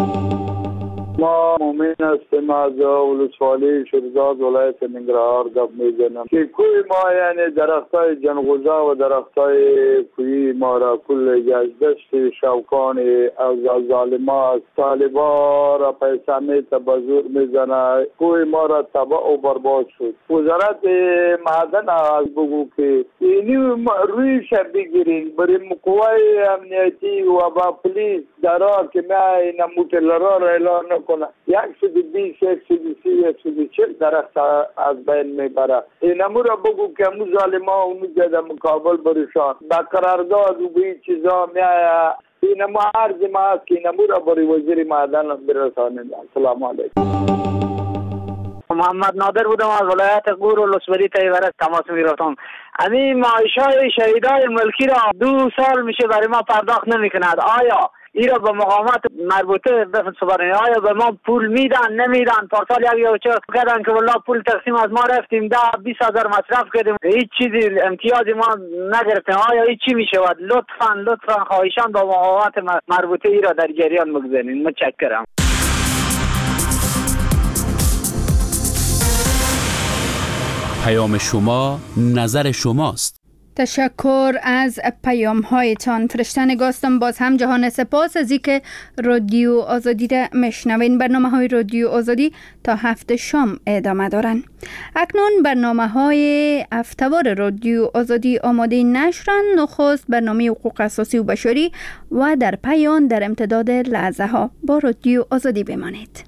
ما مؤمن هستیم از ولسوالی شیرزاد ولایت ننگرهار گپ میزنم که کوی ما یعنی درختای جنگوزا و درختای کوی ما را کل گشت شوکان از ظالما از طالبا را پیسانی تبذر میزنه. کوی ما را تباہ و برباد شد. وزارت معدن از بگو که اینی رویش بگیرین برای قوای امنیتی و با پلیس درار که می نموتلرا را اعلان نکنه. 120 130 درخت از بین میبره. این امور را بگو که امو ظالما و در مقابل برشان با قرارداد و به چیزا میآید. این امو عرض ما است که این امور را برای وزیر معدن برسانید. السلام علیکم. محمد نادر بودم از ولایت غور و لسبری تیورک تماس میگرفتم. همین معایشای شهیدای ملکی را 2 سال میشه برای ما پرداخت نمی کند. آیا ایرا به مقامات مربوطه بفرستن آیا به ما پول میدن نمیدن. پارسال یا چه کردن که والله پول تقسیم از ما رفتیم 10-20 هزار مصرف کردیم هیچ چیزی امتیازی ما نگرفتیم. آیا هیچ چی میشود؟ لطفا خواهشان با مقامات مربوطه ایرا در جریان بگذارین. متشکرم. پیام شما نظر شماست. تشکر از پیام هایتان. فرشته نگاستم. باز هم جهان سپاس از اینکه رادیو آزادی را میشنوین. برنامه های رادیو آزادی تا 7 شام ادامه دارن. اکنون برنامه های هفته‌وار رادیو آزادی آماده نشرن. نخست برنامه حقوق اساسی و بشری و در پایان در امتداد لحظه ها با رادیو آزادی بمانید.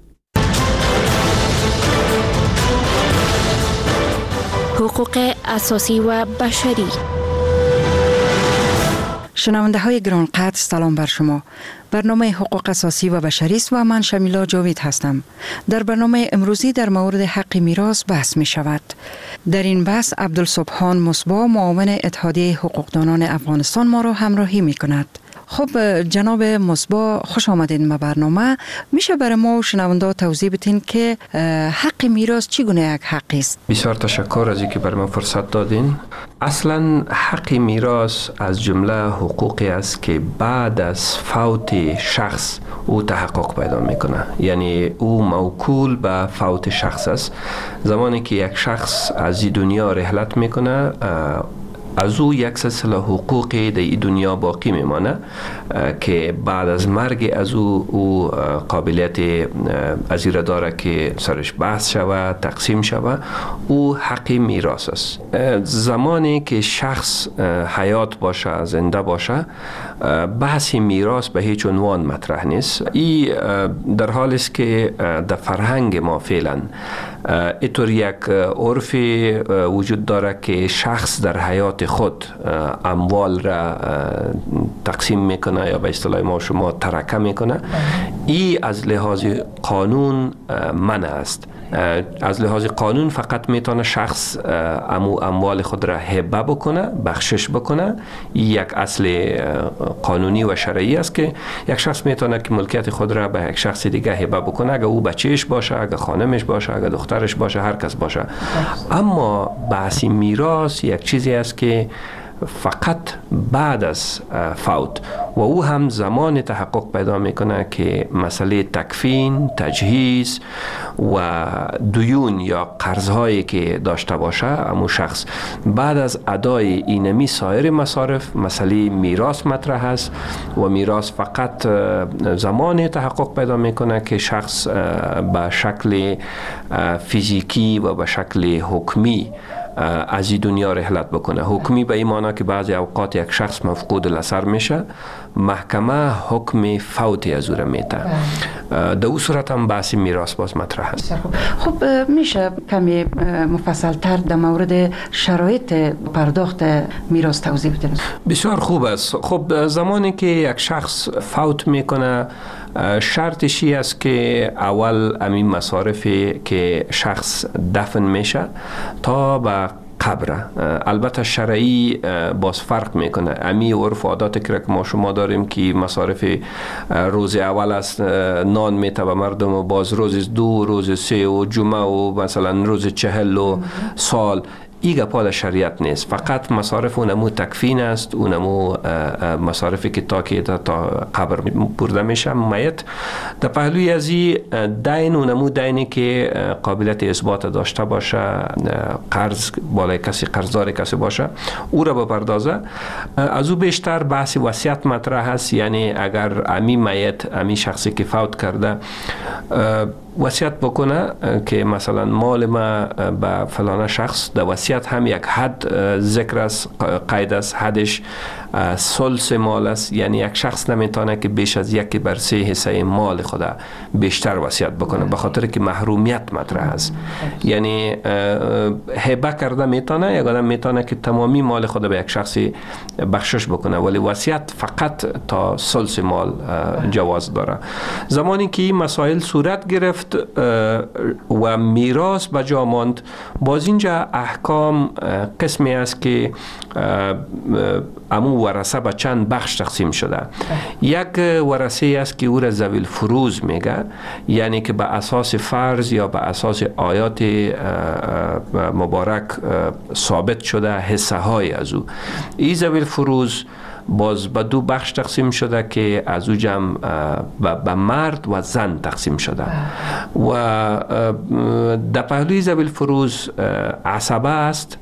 حقوق اساسی و بشری. شنونده های گرانقدر سلام بر شما. برنامه حقوق اساسی و بشری است و من شمیلا جاوید هستم. در برنامه امروزی در مورد حق میراث بحث می شود. در این بحث عبدالسبحان مصباح معاون اتحادیه حقوقدانان افغانستان ما را همراهی می کند. خب جناب مصباح خوش آمدین به برنامه. میشه برای ما و شنونده توضیح بدین که حق میراث چگونه یک حقی است؟ بسیار تشکر از اینکه برای من فرصت دادین. اصلا حق میراث از جمله حقوقی است که بعد از فوت شخص او تحقق پیدا میکنه، یعنی او موکول به فوت شخص است. زمانی که یک شخص از این دنیا رحلت میکنه از او یک سلسله حقوقی در این دنیا باقی میمانه که بعد از مرگ از او قابلیت از این داره که سرش بحث شود، تقسیم شود. او حق میراث است. زمانی که شخص حیات باشه، زنده باشه، بحث میراث به هیچ عنوان مطرح نیست. این در حالی است که در فرهنگ ما فعلا اینطور یک عرف وجود داره که شخص در حیات خود اموال را تقسیم میکنه یا به اصطلاح ما شما ترکه میکنه. این از لحاظ قانون منع است. از لحاظ قانون فقط میتونه شخص اموال خود را هبه بکنه، بخشش بکنه. یک اصل قانونی و شرعی است که یک شخص میتونه که ملکیت خود را به یک شخص دیگه هبه بکنه، اگه او بچهش باشه، اگه خانمش باشه، اگه دخترش باشه، هر کس باشه. اما بحث میراث یک چیزی است که فقط بعد از فوت و او هم زمان تحقق پیدا میکنه که مسئله تکفین، تجهیز و دیون یا قرضهایی که داشته باشه امو شخص بعد از ادای اینمی سایر مصارف مسئله میراث مطرح است و میراث فقط زمان تحقق پیدا میکنه که شخص به شکل فیزیکی و به شکل حکمی از این دنیا رحلت بکنه. حکمی به این معنی که بعضی اوقات یک شخص مفقود الاثر میشه، محکمه حکم فوتی از او را میده. در او صورت هم بحث میراث باز مطرح است. خب میشه کمی مفصل تر در مورد شرایط پرداخت میراث توضیح بدین؟ بسیار خوب است. خب زمانی که یک شخص فوت میکنه شرطشی است که اول همین مصارفی که شخص دفن میشه تا به قبر، البته شرعی باز فرق میکنه. امی عرف عادات که ما شما داریم که مصارف روز اول است نان میته به مردم و باز روز 2، روز 3 و جمعه و مثلا روز 40 و سال، ایگه پا در شریعت نیست. فقط مصارف اونمو تکفین است، اونمو مصارفی که تا قبر برده میشه میت. در پهلوی از این دین، اونمو دینی که قابلیت اثبات داشته باشه، قرض بالای کسی، قرضدار کسی باشه، او را بپردازه. از او بیشتر بحث وصیت مطرح است، یعنی اگر امی میت، امی شخصی که فوت کرده وصیت بکنه که مثلا مال ما به فلان شخص، در وصیت هم یک حد ذکر است، قید است، حدش ثلث مال است، یعنی یک شخص نمیتونه که بیش از 1/3 حصه مال خود بیشتر وصیت بکنه، به خاطر که محرومیت مطرح است. یعنی هبه کرده میتونه، یک آدم میتونه که تمامی مال خود به یک شخصی بخشش بکنه، ولی وصیت فقط تا ثلث مال جواز داره. زمانی که این مسائل صورت گرفت گفت و میراث به جا ماند، باز اینجا احکام قسمی است که امو ورثه به چند بخش تقسیم شده. یک ورثه است که او را ذوی الفروض میگه، یعنی که به اساس فرض یا به اساس آیات مبارک ثابت شده حصه های از او. این ذوی الفروض باز به دو بخش تقسیم شده که از او جمع به مرد و زن تقسیم شده. و در پهلوی ذوی الفروض عصبه است.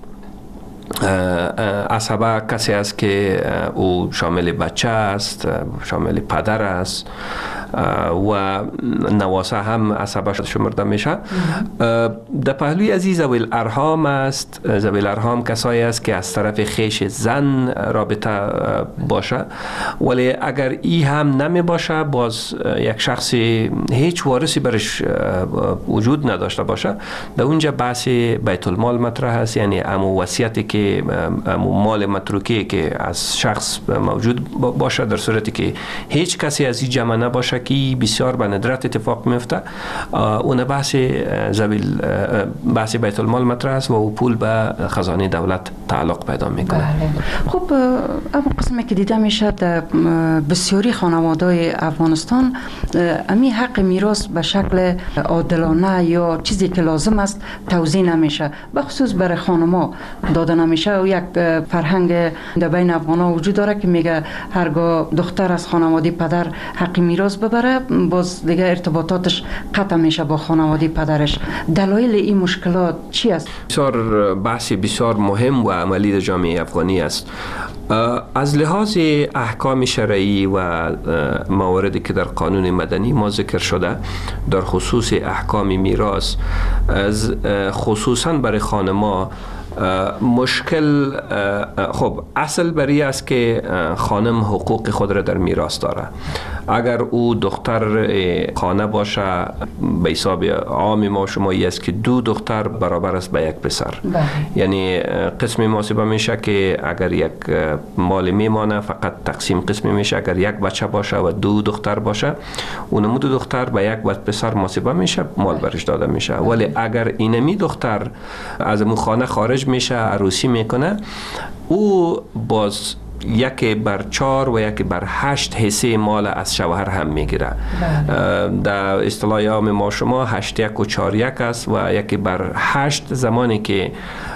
عصبه کسی است که او شامل بچه است، شامل پدر است و نواسه هم عصبه شمرده میشه. در پهلوی از ذوی الارحام است. ذوی الارحام کسایی است که از طرف خیش زن رابطه باشه، ولی اگر ای هم نمی باشه، باز یک شخصی هیچ وارثی برش وجود نداشته باشه، در اونجا بحث بیت المال مطرح است، یعنی امو وصیتی که مال متروکی که از شخص موجود باشه، در صورتی که هیچ کسی از این جمع نباشه که بسیار به ندرت اتفاق میفته، اون بحث بیت المال مطرح است و او پول به خزانه دولت تعلق پیدا میکنه. خب اما قسمی که دیده میشه در بسیاری خانواده‌های افغانستان امی حق میراث به شکل عادلانه یا چیزی که لازم است توزیع نمیشه، به خصوص برای خانم‌ها داده نمیشه. و یک فرهنگ در بین افغان‌ها وجود داره که میگه هرگاه دختر از خانواده پدر حق میراث ببره، باز دیگه ارتباطاتش قطع میشه با خانواده پدرش. دلایل این مشکلات چی است؟ بسیار بحث بسیار مهم و عملی در جامعه افغانی است. از لحاظ احکام شرعی و مواردی که در قانون مدنی ما ذکر شده در خصوص احکام میراث، خصوصا برای خانم‌ها مشکل، خب اصل بری است که خانم حقوق خود را در میراث داره. اگر او دختر خانه باشه، به حساب عام ما شمایی است که 2 دختر برابر است به 1 پسر. یعنی قسمی محاسبه میشه که اگر یک مال میمانه فقط تقسیم قسمی میشه، اگر 1 بچه باشه و 2 دختر باشه، اونمو 2 دختر به 1 پسر محاسبه میشه، مال برش داده میشه. ولی اگر اینمی دختر از اون خانه خارج میشه، عروسی میکنه، او باز 1/4 و 1/8 حصه مال از شوهر هم میگیره. در اصطلاح عام ما شما 8-1 و 4-1 است و 1/8 زمانی که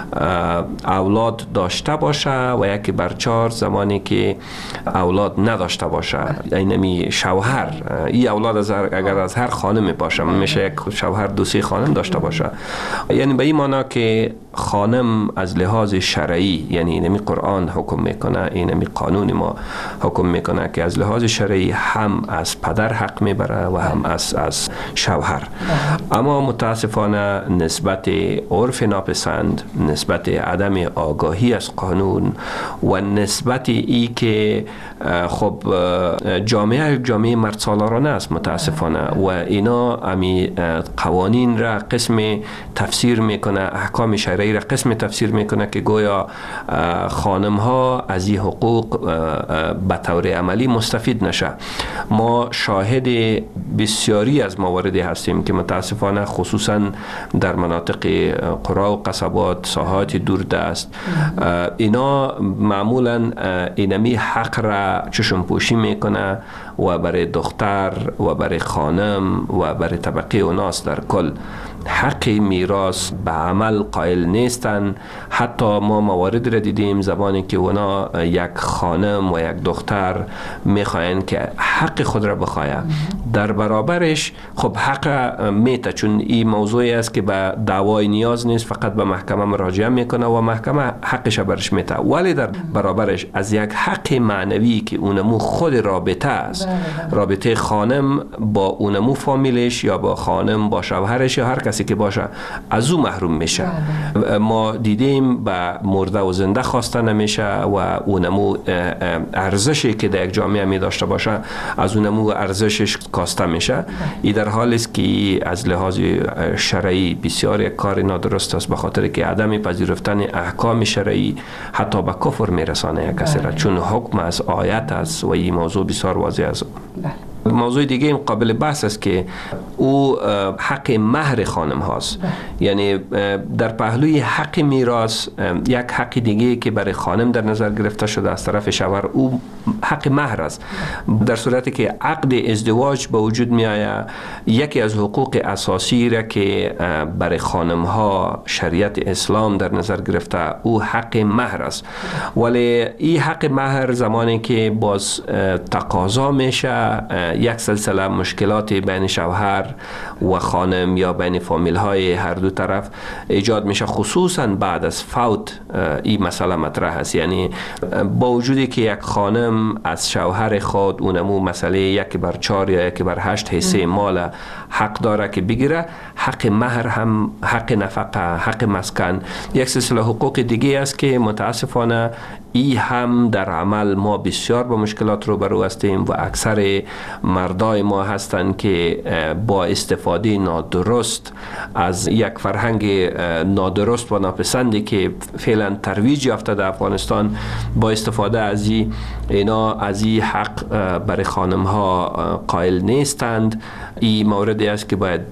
اولاد داشته باشه و 1/4 زمانی که اولاد نداشته باشه. اینمی شوهر، این اولاد اگر از هر خانم باشه، میشه یک شوهر 2-3 خانم داشته باشه. یعنی به این معنی که خانم از لحاظ شرعی، یعنی اینمی قرآن حکم میکنه، اینمی قانون ما حکم میکنه که از لحاظ شرعی هم از پدر حق میبره و هم از شوهر. اما متاسفانه نسبت عرف ناپسند، نسبت عدم آگاهی از قانون و نسبت ای که خب جامعه مرد سالارانه است متاسفانه، و اینا امی قوانین را قسم تفسیر میکنه، احکام شرعی را قسم تفسیر میکنه که گویا خانم ها از این حقوق به طور عملی مستفید نشه. ما شاهد بسیاری از مواردی هستیم که متاسفانه خصوصا در مناطق قرا و قصبات، ساحات دوردست، اینا معمولا اینمی حق را چشم پوشی میکنه و برای دختر و برای خانم و برای طبقه اوناس در کل حق میراث به عمل قائل نیستن. حتی ما موارد را دیدیم زمانی که اونا یک خانم و یک دختر میخواین که حق خود را بخواین، در برابرش خب حق میته، چون این موضوعی است که به دعوای نیاز نیست، فقط به محکمه مراجعه میکنه و محکمه حقش برش میته. ولی در برابرش از یک حق معنوی که اونمو خود رابطه است، رابطه خانم با اونمو فامیلش یا با خانم با شوهرش یا هر کسی که باشه، از او محروم میشه. ما دیدیم به مرده و زنده خواسته نمیشه و اونمو ارزشی که در یک جامعه می داشته باشه از اونمو ارزشش کاسته میشه. این در حالی است که از لحاظ شرعی بسیار یک کار نادرست است، به خاطر که عدم پذیرفتن احکام شرعی حتی به کفر میرسانه یک کسی را، چون حکم از آیت است و این موضوع بسیار واضح است. موضوع دیگه این قابل بحث است که او حق مهر خانم هاست. یعنی در پهلوی حق میراث یک حق دیگه که برای خانم در نظر گرفته شده از طرف شوهر، او حق مهر است. در صورتی که عقد ازدواج به وجود می آید، یکی از حقوق اساسی را که برای خانم ها شریعت اسلام در نظر گرفته او حق مهر است. ولی این حق مهر زمانی که باز تقاضا میشه یک سلسله مشکلات بین شوهر و خانم یا بین فامیل های هر دو طرف ایجاد میشه، خصوصا بعد از فوت این مسئله مطرح است. یعنی با وجودی که یک خانم از شوهر خود اونمو مسئله 1/4 یا 1/8 حصه مال حق داره که بگیره، حق مهر هم، حق نفقه، حق مسکن، یک سلسله حقوق دیگه است که متاسفانه ای هم در عمل ما بسیار با مشکلات روبرو هستیم و اکثر مردای ما هستند که با استفاده نادرست از یک فرهنگ نادرست و ناپسندی که فعلا ترویج یافته در افغانستان، با استفاده از اینا از این حق برای خانم ها قائل نیستند. این موردی است که باید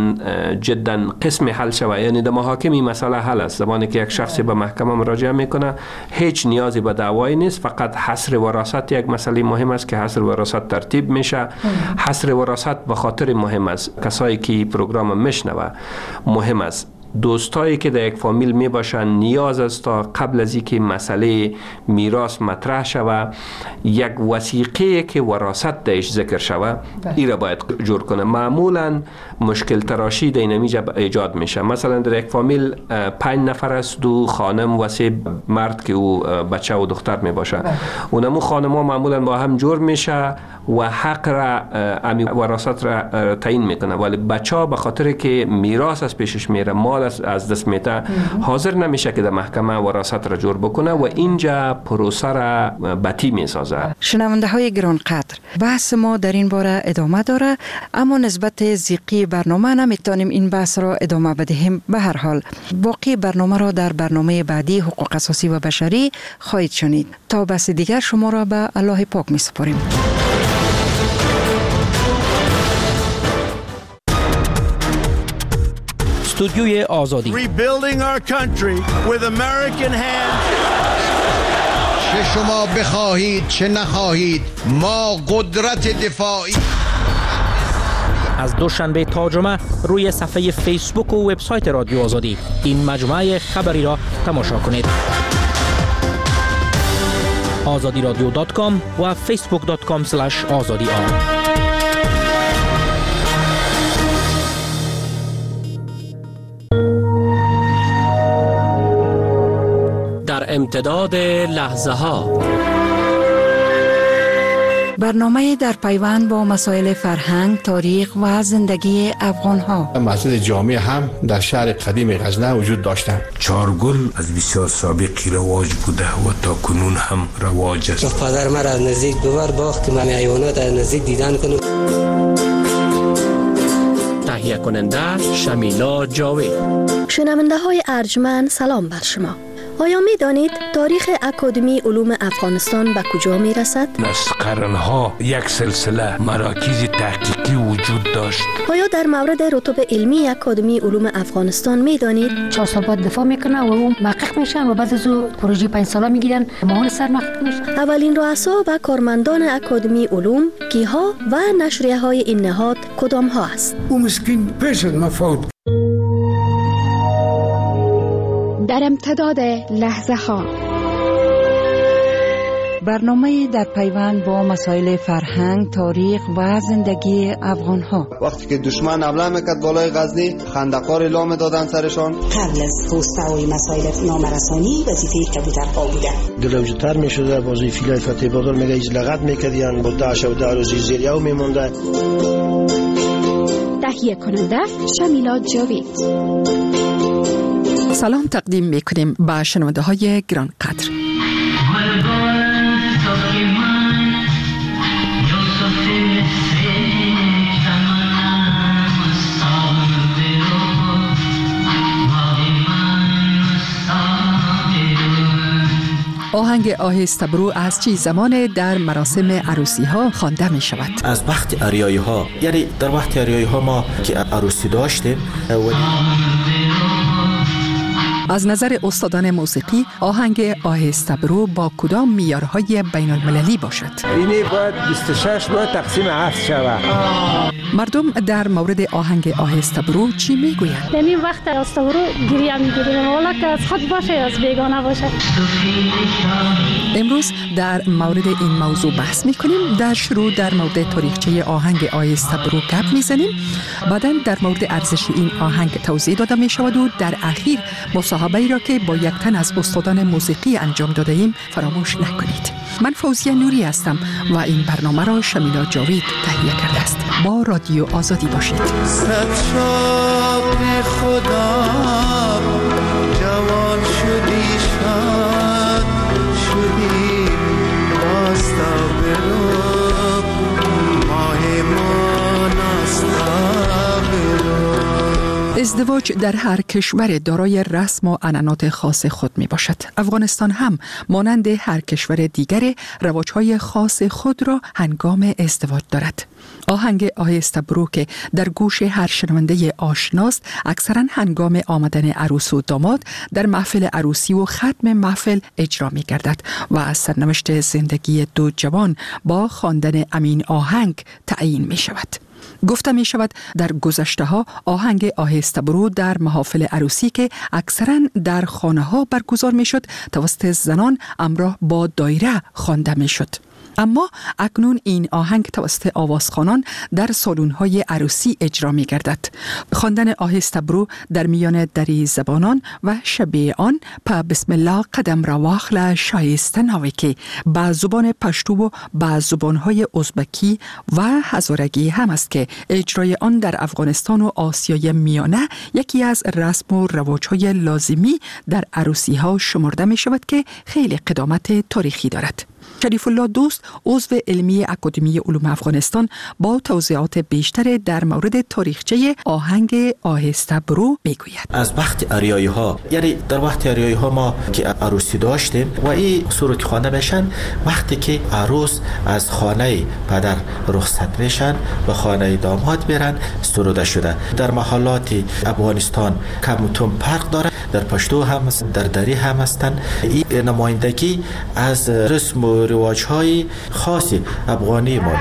جدا قسم حل شود. یعنی در محاکم این مسئله حل است. زمانی که یک شخصی به محکمه مراجعه میکنه هیچ نیازی به دعوایی نیست، فقط حصر وراثت یک مسئله مهم است که حصر وراثت ترتیب میشه. حصر وراثت به خاطر مهم است، کسایی که پروگرام میشنوه مهم است، دوستایی که در یک فامیل می باشن نیاز است تا قبل از اینکه مسئله میراث مطرح شود یک وثیقه که وراثت درش ذکر شود این را باید جور کنه. معمولا مشکل تراشی در اینجا ایجاد میشه. مثلا در یک فامیل 5 نفر است، 2 خانم و 3 مرد که او بچه و دختر می باشه. اونمو خانم ها معمولا با هم جور میشه و حق را امی وراثت را تعیین میکنه، ولی بچه ها به خاطر که میراث از پیشش میره، مال از دست میته، حاضر نمیشه که در محکمه وراثت را جور بکنه و اینجا پروسه را بطی میسازه. شنونده های گرانقدر، بحث ما در این باره ادامه داره، اما نسبت زیقی برنامه نمیتونیم این بحث را ادامه بدهیم. به هر حال باقی برنامه را در برنامه بعدی حقوق اساسی و بشری خواهید شنید. تا بحث دیگر شما را به الله پاک میسپاریم. استودیوی آزادی. Rebuilding our country with American hands. چه شما بخواهید چه نخواهید ما قدرت دفاعی. از دوشنبه تا جمعه روی صفحه فیسبوک و وبسایت رادیو آزادی این مجموعه خبری را تماشا کنید. azadiradio.com و facebook.com/azadi. در امتداد لحظه ها، برنامه در پیوند با مسائل فرهنگ، تاریخ و زندگی افغان ها. مسجد جامع هم در شهر قدیم غزنه وجود داشتند. چارگل از بسیار سابقی رواج بوده و تا کنون هم رواج است. پدر من از نزدیک ببر باخت من حیوانات از نزدیک دیدن کنم. تهیه کننده شمیلا جاوید. شنونده های ارجمند سلام بر شما. آیا می دانید تاریخ اکادمی علوم افغانستان به کجا می رسد؟ از قرنها یک سلسله مراکز تحقیقی وجود داشت. آیا در مورد رتب علمی اکادمی علوم افغانستان می دانید؟ 4 سال بعد دفاع میکنه و اون محقق میشن و بعد از اون پروژه 5 ساله میگیرن معاون سرمحقق میشن. اولین رؤسا و کارمندان اکادمی علوم کیها و نشریه های این نهاد کدام ها است؟ او مسکین پیش از مفوت. در امتداد لحظه ها، برنامه در پیوند با مسائل فرهنگ، تاریخ و زندگی افغان ها. وقتی که دشمن حمله میکرد بالای غزنی، خندقار اعلام دادن سرشان. قبل از توسعه و مسائل نامرسانی وظیفه کبوترها بوده. دلوجتر میشده، وظیفه فتح بادر میگه از لغت میکردن، با داعش و داروزی زیریو میمونده. تهیه کننده شمیلا جاوید. سلام تقدیم میکنیم به شنونده های گرانقدر. آهنگ آهسته برو از چه زمان در مراسم عروسی ها خوانده می شود؟ از وقت عریایی ها، یعنی در وقت عریایی ها ما که عروسی داشتیم. از نظر استادان موسیقی آهنگ آهسته برو با کدام معیارهای بین المللی باشد؟ اینی باید 26 باید تقسیم 7 شود. مردم در مورد آهنگ آهسته برو چی میگویند؟ در این وقت آهسته برو گریه میگیریم، والا که از خود باشه از بیگانه باشه. امروز در مورد این موضوع بحث میکنیم. در شروع در مورد تاریخچه آهنگ آهسته برو گپ میزنیم، بعداً در مورد ارزش این آهنگ توضیح داده میشود و در اخیر مصاحبه‌ای را که با یک تن از استادان موسیقی انجام داده ایم فراموش نکنید. من فوزیه نوری هستم و این برنامه را شمیلا جاوید تهیه کرده است. با رادیو آزادی باشید. صد خدا جوان شدی شد شدی واستا برو ماه ما ناستا برو. ازدواج در هر کشور دارای رسم و عنعنات خاص خود می باشد. افغانستان هم مانند هر کشور دیگر رواج‌های خاص خود را هنگام ازدواج دارد. آهنگ آهسته برو که در گوش هر شنونده آشناست اکثرا هنگام آمدن عروس و داماد در محفل عروسی و ختم محفل اجرا می گردد و از سرنوشت زندگی دو جوان با خواندن امین آهنگ تعیین می شود. گفته می شود در گذشته ها آهنگ آهسته برو در محافل عروسی که اکثرا در خانه ها برگزار می شد توسط زنان همراه با دایره خوانده می شد. اما اکنون این آهنگ توسط آوازخوانان در سالن‌های عروسی اجرا می‌گردد. خواندن آهسته برو در میان دری زبانان و شبیه آن په بسم الله قدم را واخله شایسته ناوی که به زبان پشتو و به زبان‌های ازبکی و هزارگی هم است که اجرای آن در افغانستان و آسیای میانه یکی از رسم و رواج‌های لازمی در عروسی‌ها شمرده می‌شود که خیلی قدامت تاریخی دارد. شریف الله دوست عضو علمی اکادمی علوم افغانستان با توضیحات بیشتر در مورد تاریخچه آهنگ آهسته برو میگوید. از وقت عریایی ها، یعنی در وقت عریایی ها ما که عروسی داشتیم و این سرود خوانده میشن وقتی که عروس از خانه پدر رخصت میشن و خانه داماد میرن سروده شده. در محلات افغانستان کمتون فرق داره، در پشتو هم در دری هم هستن. این نمایندگی از رسم و رواج‌های خاص افغانی ما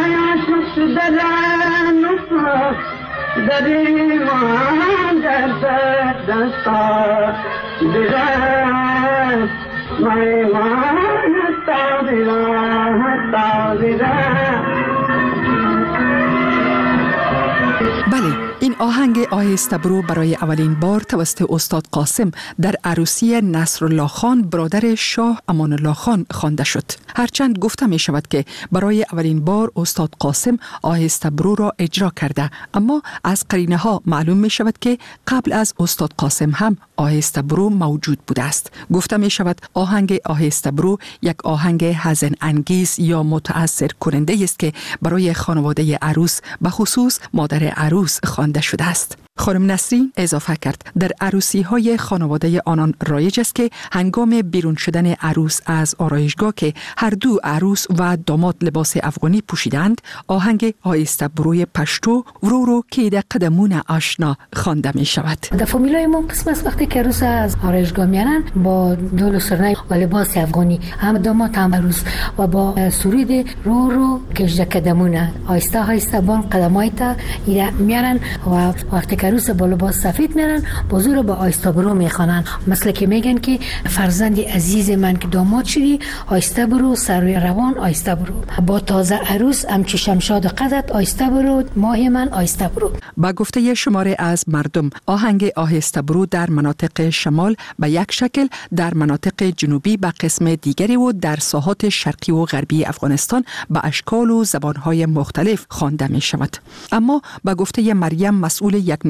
بله، این آهنگ آهسته برو برای اولین بار توسط استاد قاسم در عروسی نصرالله خان برادر شاه امان الله خان خوانده شد. هرچند گفته می شود که برای اولین بار استاد قاسم آهسته برو را اجرا کرده، اما از قرینه ها معلوم می شود که قبل از استاد قاسم هم آهسته برو موجود بوده است. گفته می شود آهنگ آهسته برو یک آهنگ حزن انگیز یا متاثر کننده است که برای خانواده عروس به خصوص مادر عروس خوانده شده است. خانم نسرین اضافه کرد در عروسی های خانواده آنان رایج است که هنگام بیرون شدن عروس از آرایشگاه که هر دو عروس و داماد لباس افغانی پوشیدند آهنگ آهسته بروی پشتو ورو که در قدمون آشنا خوانده می شود. در فامیلای ما قسم است وقتی که عروس از آرایشگاه میانن با دول و سرنای و لباس افغانی هم داماد هم عروس و با سرود رو کشده قدمونه آهسته بان قدمای تا میارن و وقتی که عروس با لباس سفید میرن بازور با آهسته برو میخوانن، مثل که میگن که فرزند عزیز من که داماد شدی آهسته برو سر روان آهسته برو، با تازه عروس همچی شمشاد قدت آهسته برو ماه من آهسته برو. با گفته شماره از مردم آهنگ آهسته برو در مناطق شمال به یک شکل، در مناطق جنوبی به قسم دیگری و در ساحات شرقی و غربی افغانستان به اشکال و زبانهای مختلف خوانده می شود. اما با گفته مریم مسئول یک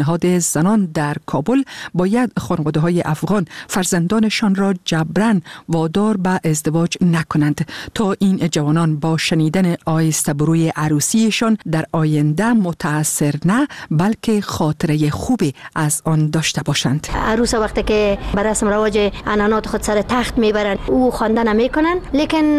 نهاد زنان در کابل باید خانواده‌های افغان فرزندانشان را جبراً وادار به ازدواج نکنند تا این جوانان با شنیدن آهسته‌بروی عروسیشان در آینده متأثر نه بلکه خاطره خوبی از آن داشته باشند. عروس وقتی که بر رسم رواج عنعنات خود سر تخت میبرن او خوانده نمیکنن، لیکن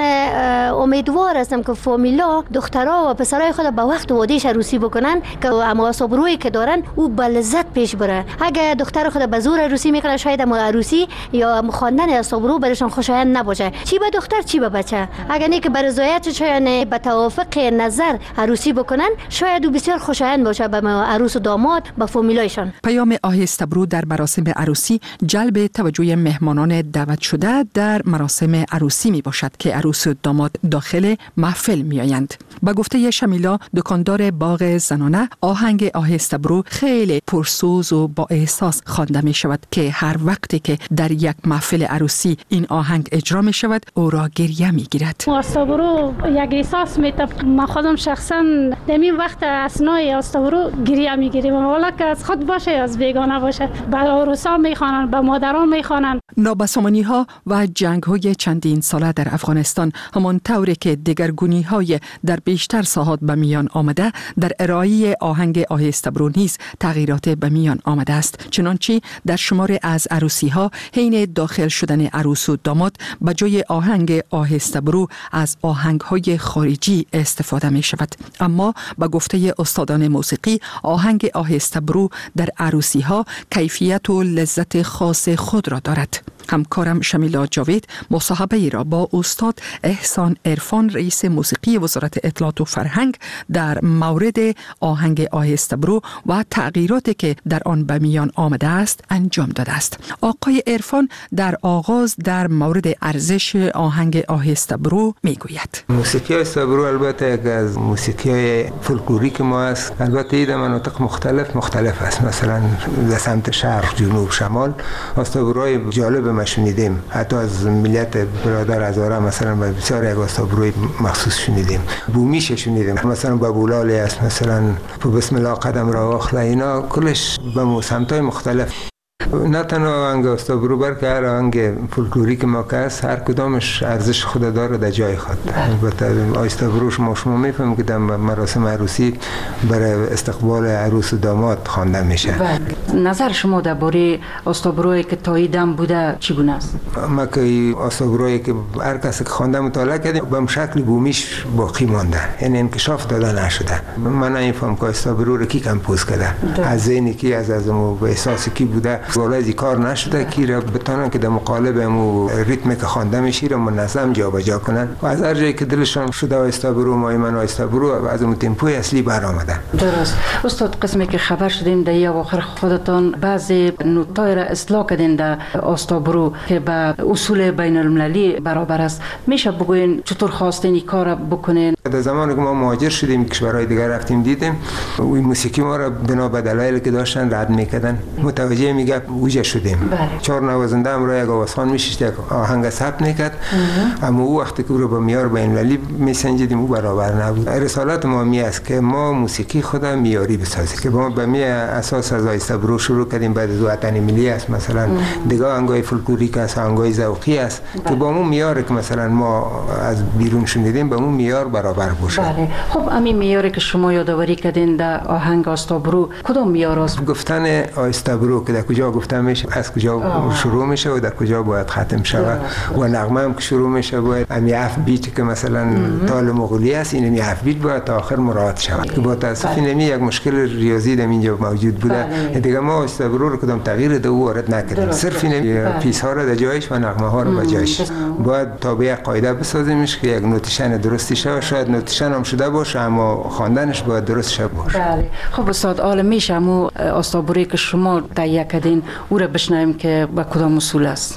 امیدوار هستم که فامیلا دخترها و پسرای خود به وقت وادیش عروسی بکنن که آهسته‌برویی که دارن او به لذت پیش بره. اگه دختر خود به زور عروسی میکنه شاید عروسی یا خواندن آهسته‌برو برشان خوشایند نباشه، چی به دختر چی به بچه. اگر نه که بر رضایت شاید به توافق نظر عروسی بکنن شاید او بسیار خوشایند باشه به عروس و داماد به فامیلایشان. پیام آهسته‌برو در مراسم عروسی جلب توجه مهمانان دعوت شده در مراسم عروسی می باشد که عروس و داماد داخل محفل می آیند. با گفته شمیلا دکاندار باغ زنانه، آهنگ آهسته‌برو خیلی پرسوز و با احساس خوانده می شود که هر وقتی که در یک محفل عروسی این آهنگ اجرا می شود او را گریه می گیرد. آهسته‌برو یک احساس میده. من خودم شخصا در این وقت اسنای آهسته‌برو گریه می گیرم، والا که از خود باشه از بیگانه باشه. به عروسا میخوانن، به مادران میخوانن. نابسامانی ها و جنگ های چندین ساله در افغانستان همان طوری که دگرگونی های در بیشتر ساحات به میان آمده، در ارائه آهنگ آهسته‌برو نیز تغییرات به میان آمده است. چنانچه در شمار از عروسی ها حین داخل شدن عروس و داماد به جای آهنگ آهسته‌برو از آهنگ های خارجی استفاده می شود. اما با گفته استادان موسیقی آهنگ آهسته‌برو در عروسی ها کیفیت و لذت خاص خود را دارد. همکارم شمیلا جاوید مصاحبه ای را با استاد احسان عرفان رئیس موسیقی وزارت اطلاعات و فرهنگ در مورد آهنگ آهسته‌برو و تغییراتی که در آن به میان آمده است انجام داده است. آقای عرفان در آغاز در مورد ارزش آهنگ آهسته‌برو میگوید. موسیقی آهسته‌برو البته یک از موسیقی فولکلوریک ما است. البته این در مناطق مختلف است. مثلا در سمت شرق، جنوب، شمال آهسته‌بروهای جالب ما شنیدیم. حتی از ملیت برادر هزاره مثلا بسیار یک آهسته‌بروی مخصوص شنیدیم. بومیش شنیدیم. مثلا بابولالی است، مثلا بسم الله قدم را اخلا، اینا کلش به سمت‌های مختلف. نه تنها آهنگ آهسته‌برو بلکه هر آهنگ فولکلوریک ما که هست هر کدامش ارزش خود داره در جای خود. البته آهسته‌برو شما میفهمید که در مراسم عروسی برای استقبال عروس و داماد خوانده میشه. نظر شما درباره آهسته‌برویی که تاییدم بوده چگونه است؟ ما که آهسته‌برویی که هر کسی که خوانده مطالعه کردیم به شکل بومیش باقی مانده، یعنی انکشاف داده نشده. من نمیفهم که آهسته‌برو رو کی کمپوز کرده، از ذهنی کی، از احساسی کی بوده. ولی کار نشده که را بتونن که در مقالب امو ریتم که خوانده میشه را منظم جابجا کنن و از هر جایی که دلشان شده آهسته‌برو مایمن آهسته‌برو از اون تمپوی اصلی برآمده. درست. استاد، قسمی که خبر شدیم در اواخر خودتان بعضی نکتای را اصلاح کردین در آهسته‌برو که به اصول بین المللی برابر است. میشه بگوین چطور خواستین این کار بکنین؟ در زمانی که ما مهاجر شدیم کشورهای دیگر رفتیم دیدیم این موسیقی ما را بنا به دلایلی که داشتن رد میکردن. متوجه میگه وجه شدیم. 4 نوازنده هم را یک آوازخوان میشید یک آهنگ ثبت میکرد، اما او وقتی که او رو به معیار بین المللی میسنجیدیم او برابر نبود. رسالت ما می است که ما موسیقی خود معیاری بسازیم که ما به می اساس از آهسته‌برو شروع کردیم، بعد از وطن ملی است مثلا دیگه آهنگای فولکلوریک است، آهنگای ذوقی است که با اون معیار که مثلا ما از بیرون شنیدیم به اون معیار برابر باشه. بله. خب همین معیاری که شما یادآوری کردین در آهنگ آهسته‌برو کدام معیار است؟ گفتن آهسته‌برو که در کجا گفته میشه، از کجا شروع میشه و در کجا باید ختم شود و نغمه هم که شروع میشه باید امی 7 بیت که مثلا تال مغولی است این امی 7 بیت باید تا آخر مراعات شود که با تاسف نمی یک مشکل ریاضی در اینجا موجود بوده. دیگه ما آهسته‌برو رو کدام تغییر ده وارد نکردیم، صرف این پیس ها رو در جایش و نغمه ها رو به جایش. باید تابع قاعده بسازیمش که یک نوتیشن درستی شه، شاید نوتیشن هم شده باشه اما خواندنش باید درست شه باشه. بله. خب استاد، عالم میشه مو آهسته‌برویی که شما تهیه کردین او را بشنویم که با کدام اصول است.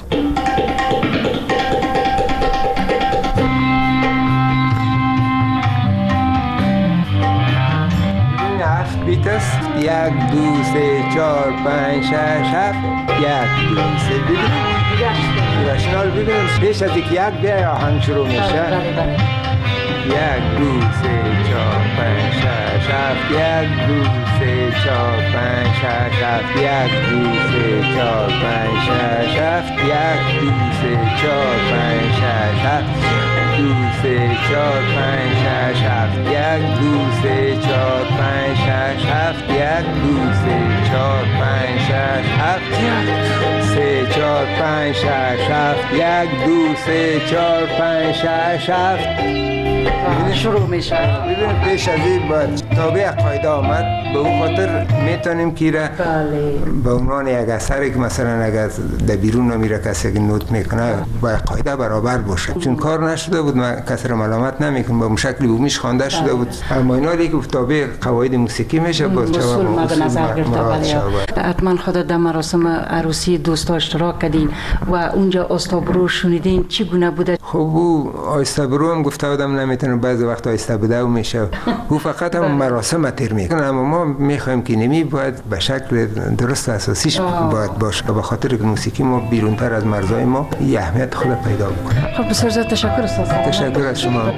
بیت است 1 2 3 4 5 6 7 1 2 3 ببینید گشتال ببینید پیش از یک بیا آهنگ شروع میشه. 1 2 3 4 5 6 7 1 2 3 4 5 6 7 1 2 3 4 5 6 7 1 2 3 4 5 6 7 2 3 4 5 6 7 1 2 3 4 5 6 7 1 2 3 4 5 6 7 3 4 5 6 7 1 2 3 4 5 6 7 شروع میشه. ببین پیش از این باید تابع قاعده آمد، به اون خاطر میتونیم که را به عنوان یک اثری که مثلا اگر در بیرون نمیره کسی که نوت میکنه باید قاعده برابر باشه، چون کار نشده بود من کسی را ملامت نمیکنم، به شکلی بومیش خوانده شده بود، اما اینا که تابع قواعد موسیقی میشه باز اصول ما به نظر گرفته. حتما خودت در مراسم عروسی دوستا اشتراک کردین و اونجا آستابرو شنیدین، چی گونه بوده؟ خب او آستابرو هم گفته بودم نمیتونه بعضی وقت آیسته بوده و میشه، او فقط هم مراسم تیر میکنه، اما ما میخوایم که نمی باید به شکل درست اساسیش باید باشه، به خاطر که موسیقی ما بیرونتر از مرزهای ما یه اهمیت خود پیدا بکنه. خب بسیار زیاد تشکر استاد. تشکر از شما.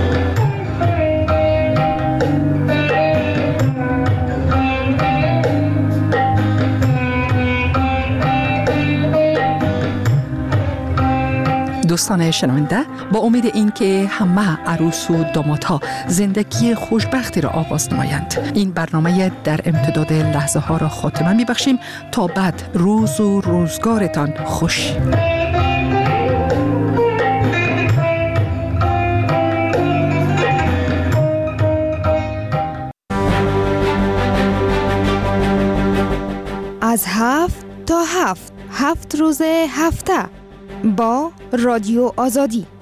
دوستان شنونده، با امید این که همه عروس و دامادها زندگی خوشبختی را آغاز نمایند، این برنامه در امتداد لحظه ها را خاتمه می بخشیم. تا بعد روز و روزگارتان خوش. از 7 تا 7 روز هفته با رادیو آزادی.